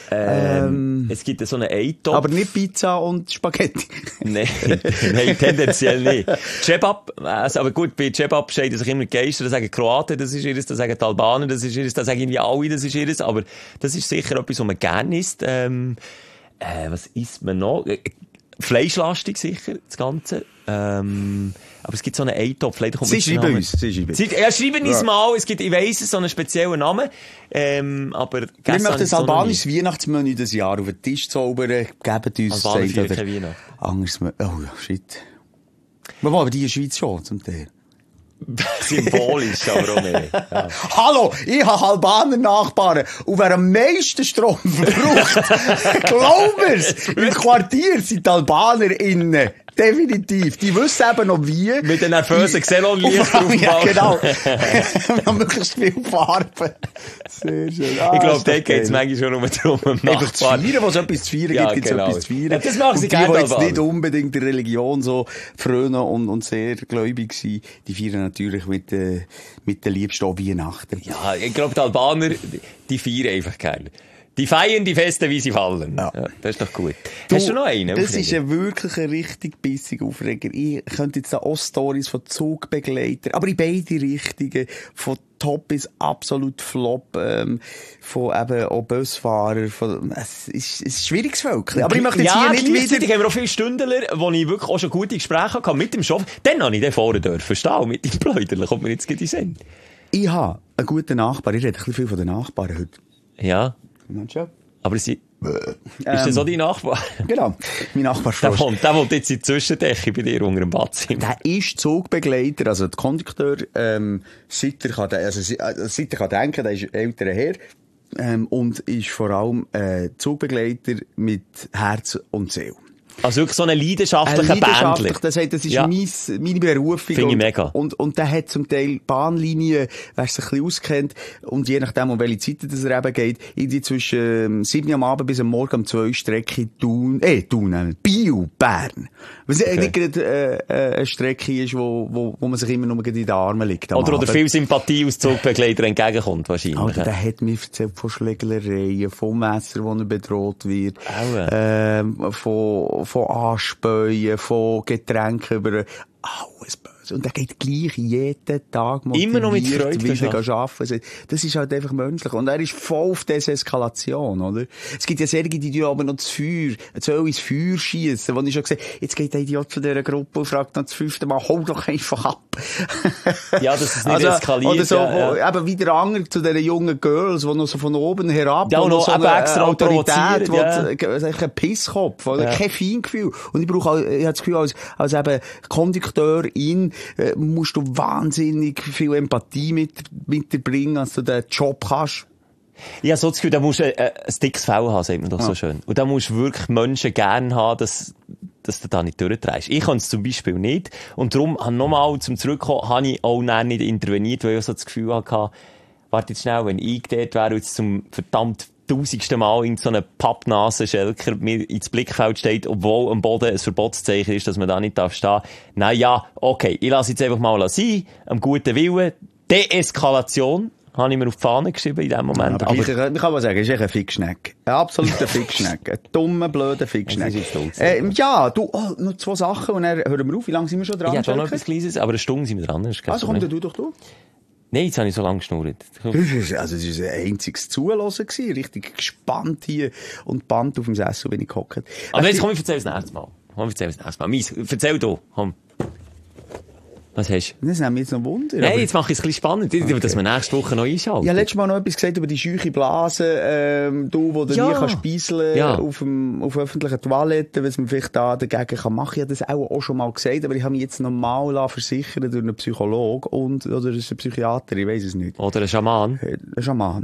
Ähm, es gibt so einen Eintopf. Aber nicht Pizza und Spaghetti. Nein, nein, tendenziell nicht. Cebab, also, aber gut, bei Cebab steht sich immer Geister, da sagen Kroaten, das ist ihres, da sagen die Albaner, das ist ihres, da sagen irgendwie alle, das ist ihres, aber das ist sicher etwas, was man gerne isst. Ähm, äh, was isst man noch? Äh, Fleischlastig sicher, das Ganze. Ähm, aber es gibt so einen Eintopf, leider kommt Sie mir der schreiben Name. uns, sie schreiben uns. Sie, ja, schreiben uns Ja. mal, es gibt, ich weiss es, so einen speziellen Namen, ähm, aber Wir gestern möchten habe ein ich so noch nie. albanisches Weihnachtsmenü dieses Jahr auf den Tisch zaubern. Gebt uns, Albaner sagt feiern oder keine Weihnachten. anderes. Oh ja, shit. Wir wollen aber die in der Schweiz schon, zum Teil. Symbolisch, aber auch mehr. Ja. Hallo, ich habe Albaner Nachbarn. Und wer am meisten Strom verbraucht, glaub mir's, im Quartier sind die Albaner innen. Definitiv. Die wissen eben noch wie. Mit den nervösen Xenon-Lichter auf dem Ja, Balkon. genau. Wir haben möglichst viel Farbe. Sehr schön. Ah, Ich glaube, ist doch da geht es geil. manchmal schon nur darum, im Einfach zu Nachbarn. feiern, wo es etwas zu feiern Ja, gibt, gibt es genau. etwas zu feiern. Ja, das machen sie und die, gerne, die jetzt Albaner. nicht unbedingt der Religion so frönen und, und sehr gläubig sind, die feiern natürlich mit, äh, mit der Liebsten auch Weihnachten. Ja, ich glaube, die Albaner, die feiern einfach gerne. Die feiern die Feste, wie sie fallen. Ja. Ja, das ist doch gut. Du, Hast du noch einen? Das Aufreger? ist ein wirklich ein richtig bissiger Aufreger. Ich könnte jetzt da auch Stories von Zugbegleitern, aber in beide Richtungen, von Top bis absolut Flop, ähm, von eben auch Busfahrer, von, es ist, es ist ein schwieriges Völkchen. Aber ich möchte jetzt ja, hier nicht wieder... gleichzeitig haben wir auch viele Stündler, wo ich wirklich auch schon gute Gespräche hatte mit dem Chauffeur. Dann habe ich den fahren dürfen, stehen, mit dem Pläuderle, kommt mir jetzt gerade in den Sinn. Ich habe einen guten Nachbar, ich rede ein bisschen viel von den Nachbarn heute. Ja, Meinst du? aber sie, ist Ähm, das so dein Nachbar? Genau, mein Nachbar Der Frosch. wohnt, der wohnt jetzt in der Zwischendecke bei dir unter dem Badzimmer. Der ist Zugbegleiter, also der Kondukteur, ähm, seit er kann, de- also, se- äh, seit er kann denken, der ist älterer Herr, ähm, und ist vor allem, äh, Zugbegleiter mit Herz und Seele. Also wirklich so ein leidenschaftlicher leidenschaftlich, Bändler. das, heißt, das ist Ja. mein, meine Berufung. Finde ich und, mega. Und, und der hat zum Teil Bahnlinien, wer sich ein bisschen auskennt, und je nachdem, um welche Zeiten das er eben geht, irgendwie zwischen ähm, sieben am Abend bis am Morgen um zwei Strecke Thun, äh, Thun, äh, Biel, Bern. Was okay. nicht gerade äh, äh, eine Strecke ist, wo, wo, wo man sich immer nur in die Arme liegt. am Oder, oder Abend. viel Sympathie aus Zugbegleiter entgegenkommt, wahrscheinlich. Alter, der hat mir erzählt von Schlägereien, vom Messer, wo er bedroht wird, Aua. ähm, von, von Anspäuen, von Getränken über alles böse. macht und der geht gleich jeden Tag motiviert immer noch mit Freude wieder arbeiten. Das ist halt einfach menschlich. Und er ist voll auf Deseskalation, oder? Es gibt ja solche, die tun aber noch das Feuer, soll ins Feuer schiessen, wo ich schon gesagt habe, jetzt geht der Idiot von dieser Gruppe und fragt noch das fünfte Mal, hol doch einfach ab. Ja, das ist nicht also, eskaliert. Oder so, ja, wo, ja. eben wie der Anger zu diesen jungen Girls, die noch so von oben herab, ja, und noch so eine extra Autorität, die ja. ein Pisskopf, oder? Ja. Kein Feingefühl. Und ich brauche, ich habe das Gefühl, als, als eben Kondukteurin, äh, musst du wahnsinnig viel Empathie mit, mit dir bringen, als du den Job kannst. Ja, so das Gefühl, da musst du ein, ein dickes Fell haben, sagt man doch ja. so schön. Und da musst du wirklich Menschen gerne haben, dass, dass du da nicht durchdrehst. Ich kann es zum Beispiel nicht. Und darum, nochmal zum Zurückkommen, habe ich auch nicht interveniert, weil ich so das Gefühl hatte, warte jetzt schnell, wenn ich dort wäre, jetzt zum verdammt tausendsten Mal in so einer Pappnasenschelker mir ins Blickfeld steht, obwohl am Boden ein Verbotszeichen ist, dass man da nicht darf stehen. Na ja, okay, ich lasse jetzt einfach mal sein, am guten Willen, Deeskalation, habe ich mir auf die Fahne geschrieben in dem Moment. Ja, aber, aber ich, ich kann mal sagen, es ist echt ein Fickschneck. Ein absoluter Fickschneck. Ein dummer, blöder Fickschneck. Äh, ja, du, oh, noch zwei Sachen und dann hören wir auf. Wie lange sind wir schon dran? Ich habe schon noch etwas Kleines, aber eine Stunde sind wir dran. Also komm, dann du doch du. Nein, jetzt habe ich so lange geschnurrt. Das ist, also, es war ein einziges Zuhören gewesen. Richtig gespannt hier und Band auf dem Sessel, wenn ich gehockt. Aber jetzt komm, ich erzähl das nächste Mal. Komm, ich erzähl das nächste Mal. Mies, erzähl du, komm. Was hast du? Das nimmt mich jetzt noch Wunder. Nein, jetzt mache ich es ein bisschen spannend, okay. Dass wir nächste Woche noch einschalten. Ich habe letztes Mal noch etwas gesagt über die scheuche Blase, ähm, du, wo du ja. nie kannst speisen ja. auf dem, auf öffentlichen Toiletten, was man vielleicht da dagegen kann machen. Ich habe das auch, auch schon mal gesagt, aber ich habe mich jetzt noch mal versichern durch einen Psychologen und, oder ist ein Psychiater, ich weiss es nicht. Oder ein Schaman. Ein Schaman.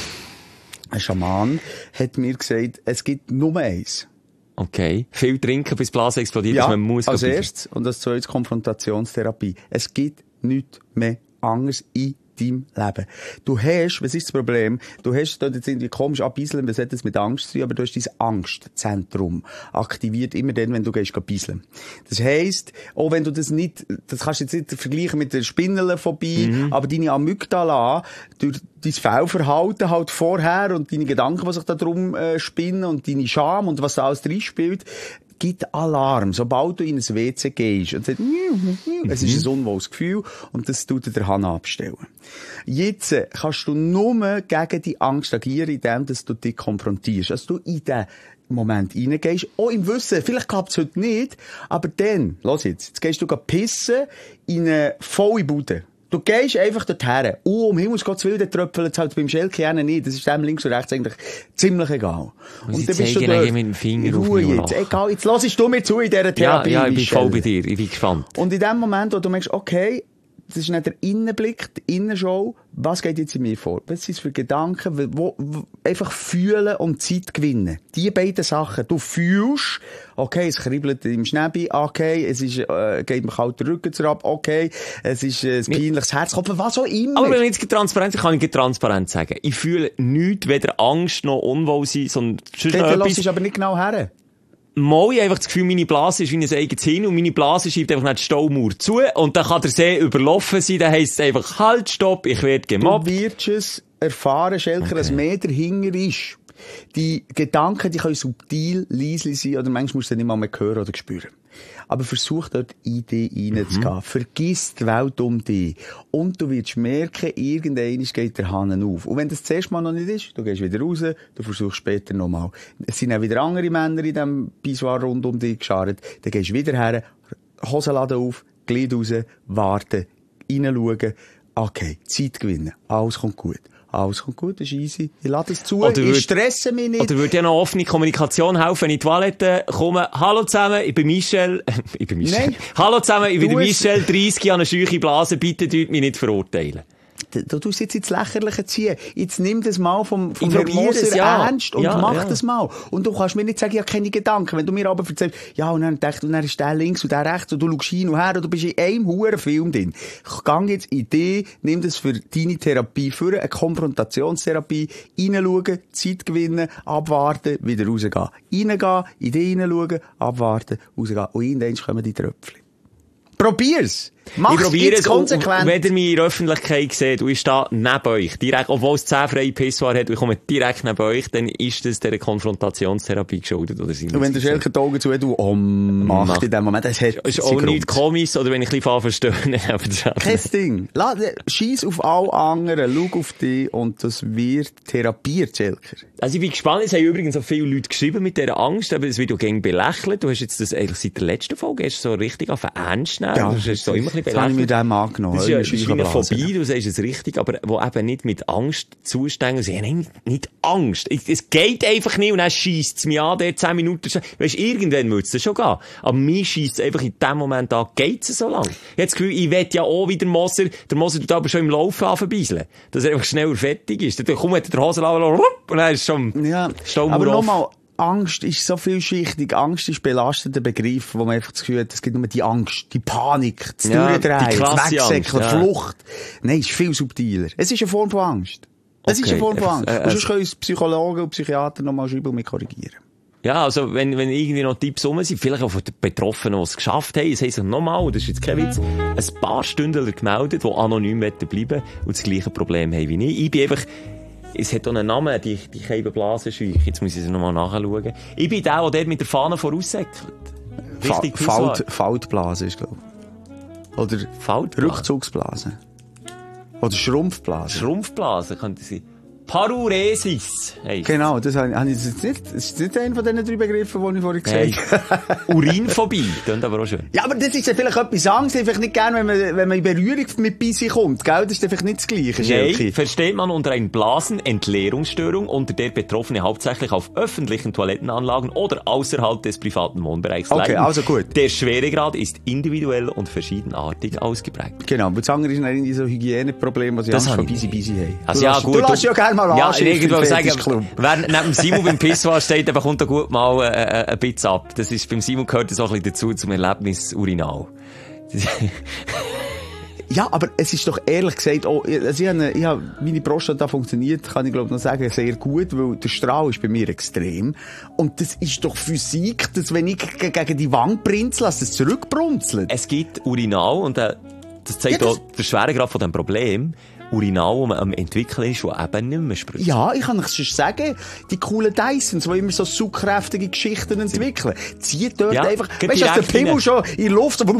Ein Schaman hat mir gesagt, es gibt nur eins. Okay. Viel trinken, bis die Blase explodiert, ja, dass man muss. Als erstes, und als zweites Konfrontationstherapie. Es gibt nichts mehr anderes in deinem Leben. Du hast, was ist das Problem? Du hast dort jetzt irgendwie komisch abbeiseln, was hat das mit Angst zu tun, aber du hast dein Angstzentrum aktiviert immer dann, wenn du gehst beiseln. Das heisst, auch wenn du das nicht, das kannst du jetzt nicht vergleichen mit der Spinnenphobie, mhm. aber deine Amygdala, durch dein Fehlverhalten halt vorher und deine Gedanken, die sich da drum äh, spinnen und deine Scham und was da alles drin spielt, gibt Alarm, sobald du in ein W C gehst. Und sagt, mhm. es ist ein unwohles Gefühl und das tut dir der Hahn abstellen. Jetzt äh, kannst du nur gegen die Angst agieren, indem dass du dich konfrontierst. Dass du in den Moment reingehst, auch im Wissen, vielleicht klappt es heute nicht, aber dann, los jetzt, jetzt gehst du pissen in eine volle Bude. Du gehst einfach dorthin. Oh, um Himmels Gottes Willen, der tröpfelt es halt beim Schelke nicht. Das ist dem links und rechts eigentlich ziemlich egal. Und, und dann bist du dort. Mit dem Finger Ruhe jetzt. Egal, jetzt lass du mir zu in dieser Therapie. Ja, ja, ich bin Michel. voll bei dir. Ich bin gespannt. Und in dem Moment, wo du merkst, okay, das ist nicht der Innenblick, die Innenschau, was geht jetzt in mir vor? Was sind es für Gedanken, wo, wo einfach fühlen und Zeit gewinnen. Die beiden Sachen. Du fühlst, okay, es kribbelt im Schnäbi, okay, es ist, äh, geht mir kalt der Rücken ab, okay, es ist äh, ein peinliches Herzklopfen, was auch immer. Aber wenn ich jetzt transparent bin, kann ich transparent sagen. Ich fühle nichts, weder Angst noch Unwohlsein, sondern sonst noch etwas. Du lässt aber nicht genau her. Mal ich einfach das Gefühl, meine Blase ist wie ein eigenes Hin und meine Blase schiebt einfach nicht die Staumauer zu und dann kann der See überlaufen sein, dann heisst es einfach, halt, stopp, ich werde gemobbt. Du wirst es erfahren, Schelker, okay. Dass mehr dahinter ist. Die Gedanken, die können subtil, leise sein oder manchmal musst du nicht mal mehr hören oder spüren. Aber versuch dort in dich reinzugehen. Mhm. Vergiss die Welt um dich. Und du wirst merken, irgendwann geht der Hahn auf. Und wenn das das erste Mal noch nicht ist, du gehst wieder raus, du versuchst später nochmal. Es sind auch wieder andere Männer in diesem Pissoir rund um dich geschart. Dann gehst du wieder her, Hosenladen auf, Glied raus, warten, reinschauen. Okay, Zeit gewinnen. Alles kommt gut. Alles kommt gut, das ist easy. Ich lade es zu, oder ich würd, stresse mich nicht. Oder würde ja noch offene Kommunikation helfen, wenn ich in die Toilette komme. Hallo zusammen, ich bin Michel. ich bin Michel. Nein. Hallo zusammen, ich bin der Michel, dreissig Jahre, eine scheuche Blase, bitte tut mich nicht verurteilen. Du tust jetzt ins Lächerliche ziehen. Jetzt nimm das mal vom, vom Herrn Moser ja. ernst und ja, mach ja. das mal. Und du kannst mir nicht sagen, ich habe keine Gedanken. Wenn du mir aber erzählst, ja, und dann denkst du, und dann ist der links und der rechts und du schaust hin und her und du bist in einem huren Film drin. Ich gang jetzt in dich, nimm das für deine Therapie, für eine Konfrontationstherapie, reinschauen, Zeit gewinnen, abwarten, wieder rausgehen. Reingehen, in dich reinschauen, abwarten, rausgehen. Und irgendwann kommen die Tröpfchen. Probier's! Mach's ich probiere es, konsequent. und wenn ihr mich in der Öffentlichkeit seht, und ich stehe neben euch, direkt, obwohl es zehn freie Pissoir hat, und ich komme direkt neben euch, dann ist das dieser Konfrontationstherapie geschuldet, oder sind. Und wenn der Schelker die Augen zu, du, oh, macht in dem Moment, das hat ist auch nichts komisch, oder wenn ich ein bisschen verstehen kein Ding. Scheiss auf alle anderen, schau auf dich, und das wird therapiert, Schelker. Also ich bin gespannt, es haben übrigens auch viele Leute geschrieben mit dieser Angst, aber es wird ja gegen belächelt. Du hast jetzt das eigentlich seit der letzten Folge hast du so richtig auf den Ernst nehmen. Ja, du hast so immer ein bisschen belächelt. Das habe ich mir dem angenommen. Das ist ja das ist eine Phobie, du sagst es richtig, aber wo eben nicht mit Angst zustehen und sagen, nein, nicht Angst. Es geht einfach nicht und dann scheisst es mich an, der zehn Minuten. Weisst, irgendwann muss es schon gehen. Aber mir scheisst es einfach in dem Moment an, geht es so lang. Ich habe das Gefühl, ich will ja auch wieder Moser, der Moser tut aber schon im Laufen anverbeiseln. Dass er einfach schneller fertig ist. Dann kommt der Hosenlager und dann ist es schon... Ja, aber nochmal, Angst ist so vielschichtig. Angst ist belastender Begriff, wo man einfach das Gefühl hat, es gibt nur die Angst, die Panik, das ja, Durchdrehen, das Wegsäckeln, ja. Flucht. Nein, es ist viel subtiler. Es ist eine Form von Angst. Es okay. ist eine Form von Angst. Äh, äh, und sonst können uns Psychologen und Psychiater nochmal schreiben und mich korrigieren. Ja, also, wenn, wenn irgendwie noch Tipps rum sind, vielleicht auch von den Betroffenen, die es geschafft haben, es haben sich nochmal, das ist jetzt kein Witz, ein paar Stunden gemeldet, die anonym bleiben und das gleiche Problem haben wie ich. Ich bin einfach, es hat auch einen Namen, die, die Kälbenblasenscheuche. Jetzt muss ich es nochmal nachschauen. Ich bin der, der dort mit der Fahne voraussäckelt. Richtig Falt, Faltblase ist, glaube ich. Oder Faltblase. Rückzugsblase. Oder Schrumpfblase. Schrumpfblase könnte sein. Paruresis. Hey. Genau, das habe ich jetzt nicht, das ist nicht einer von diesen drei Begriffen, die ich vorhin gesagt habe. Hey. Urinphobie, klingt aber auch schön. Ja, aber das ist ja vielleicht etwas anderes, vielleicht nicht gerne, wenn man, wenn man in Berührung mit Bisi kommt, gell? Das ist ja vielleicht nicht das Gleiche. Nein, versteht man unter einer Blasenentleerungsstörung, unter der Betroffene hauptsächlich auf öffentlichen Toilettenanlagen oder außerhalb des privaten Wohnbereichs okay, leiden. Also gut. Der Schweregrad ist individuell und verschiedenartig ausgeprägt. Genau, aber das andere ist dann so Hygieneprobleme, was ich Angst von Bisi Bisi haben. Also du ja, lässt, gut. Du lässt ja gerne mal ja, anschiffen. Ich wollte sagen, wer neben Simon beim Pissoir steht, der bekommt da gut mal äh, äh, ein bisschen ab. Das ist, beim Simon gehört das auch ein bisschen dazu, zum Erlebnis Urinal. Ja, aber es ist doch ehrlich gesagt, oh, also ich habe, ich habe, meine Prostata funktioniert, kann ich glaube noch sagen, sehr gut, weil der Strahl ist bei mir extrem. Und das ist doch Physik, dass wenn ich g- gegen die Wand brinzle, dass das zurückbrunzelt. Es gibt Urinal und äh, das zeigt ja, das... auch der Schweregrad von dem Problem. Urinal, das man am entwickeln ist, das eben nicht mehr spritzt. Ja, ich kann euch schon sagen, die coolen Dysons, die immer so zugkräftige Geschichten entwickeln, zieht dort ja, einfach, weißt du, dass der Pimmel schon in die Luft sich,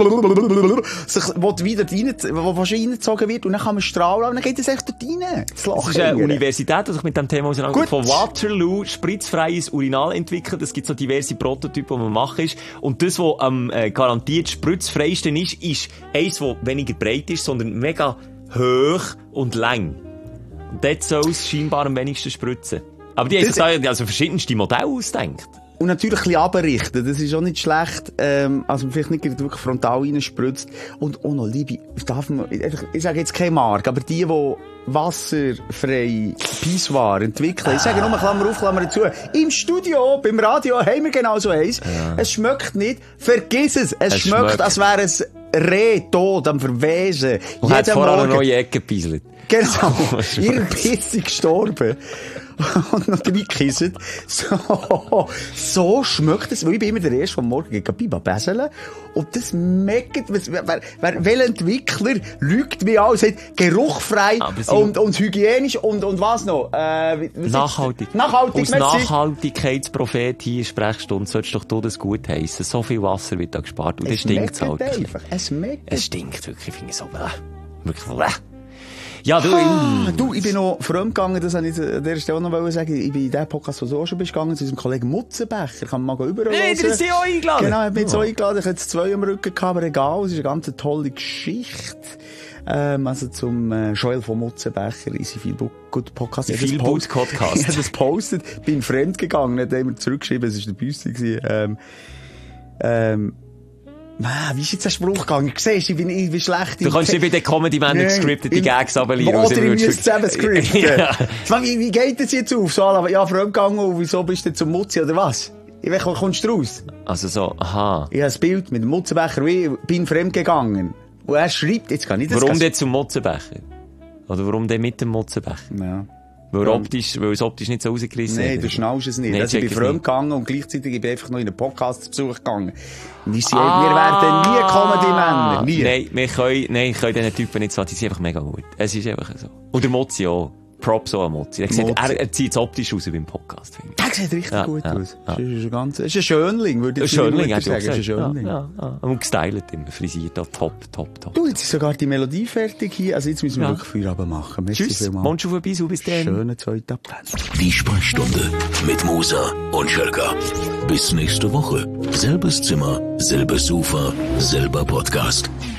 wo wieder rein, wo wahrscheinlich reingezogen wird, und dann kann man strahlen, und dann geht es echt dort rein. Das ist eine Universität, die sich mit dem Thema auseinandersetzt. Von Waterloo spritzfreies Urinal entwickelt. Es gibt so diverse Prototypen, die man machen ist. Und das, was am ähm, garantiert spritzfreiste ist, ist eins, das weniger breit ist, sondern mega hoch und lang. Und dort soll es scheinbar am wenigsten spritzen. Aber die haben sich da also verschiedenste Modelle ausgedacht. Und natürlich ein bisschen abrichten, das ist auch nicht schlecht, ähm, also vielleicht nicht wirklich frontal reinspritzt. Und auch noch, liebe, darf man, ich sage jetzt keine Marke, aber die, die wasserfrei Pissoir entwickeln, ah. ich sage nur Klammer auf, Klammer zu, im Studio, beim Radio haben wir genau so eins. Ja. Es schmeckt nicht, vergiss es, es, es schmeckt, schmeckt, als wäre es Reh tot am Verwesen. Und hat vorher eine neue Ecke gepieselt. Genau. Ihr Biss ist gestorben. Und noch reingekissen. So, so schmeckt es. Weil ich bin immer der Erste, der morgen gegen Biba besseln. Und das meckt, wer, wer, wer, welcher Entwickler lügt wie an und sagt, geruchfrei und, und hygienisch und, und was noch? Äh, was Nachhaltig. Nachhaltig. Als Nachhaltigkeitsprophet hier in Sprechstunde solltest doch du das gut heissen. So viel Wasser wird da gespart. Und das stinkt halt. Einfach. Es meckt. Es stinkt wirklich. Ich finde es so, äh, wirklich, äh. Ja, du, ah, du, ich bin noch fremdgegangen, das wollte ich an dieser Stelle noch sagen. Ich bin in diesem Podcast, wo du auch schon bist, gegangen, zu unserem Kollegen Mutzenbecher. Kann man mal überall hören. Nee, der ist ja auch eingeladen. Genau, er hat mich jetzt auch eingeladen. Ich hatte jetzt zwei am Rücken gehabt, aber egal, es ist eine ganz tolle Geschichte. Ähm, also zum äh, Joel von Mutzenbecher, Easy Feel Good Podcast. Feel Good Podcast. Ich habe das gepostet, bin fremd gegangen, hat immer zurückgeschrieben, es war der Büste gewesen. Ähm, ähm, Man, wie ist jetzt der Spruch gegangen? Du siehst, ich bin, ich bin schlecht. Du kannst nicht bei den Comedy-Männern gescriptete Gags runterlieren. Oder ich müsste zusammen scripten. Ja. wie, wie geht das jetzt auf? So, ja, fremdgegangen, und wieso bist du zum Mutzi, oder was? Ich weiß, kommst du raus? Also so, aha. Ich habe ein Bild mit dem Mutzenbecher, ich bin fremdgegangen. Und er schreibt, jetzt kann ich das... Warum denn zum Mutzenbecher? Oder warum denn mit dem Mutzenbecher? Ja. Weil, optisch, weil es optisch nicht so rausgerissen Nein, hat. du schnallst es nicht. Nee, also ich check bin es fremd nicht. gegangen und gleichzeitig bin ich einfach noch in einen Podcast zu Besuch gegangen. Und ich sage, Ah, wir werden nie Comedy-Männer. Nie. Nein, wir können, nein, können diesen Typen nicht so, die sind einfach mega gut. Es ist einfach so. Und der Mozi auch. Props auch an Mozi. Er, sieht, er, er zieht es optisch aus beim Podcast, finde ich. Der sieht richtig Ja, gut ja, aus. ja. Das ist ein ganz, das ist ein Schönling, würde Ein ich Schönling, jetzt hat sagen. Das ist ein Schönling. Ja, ja, ja. Und gestylt immer, frisiert, auch top, top, top. Du, jetzt ist sogar die Melodie fertig hier. Also jetzt müssen wir Ja. wirklich Feierabend machen. Merci Tschüss, vielmals. Mund schon vorbei, so bis dann. Schönen zweiten Advent. Die Sprechstunde mit Musa und Schelka. Bis nächste Woche. Selbes Zimmer, selbes Sofa, selber Podcast.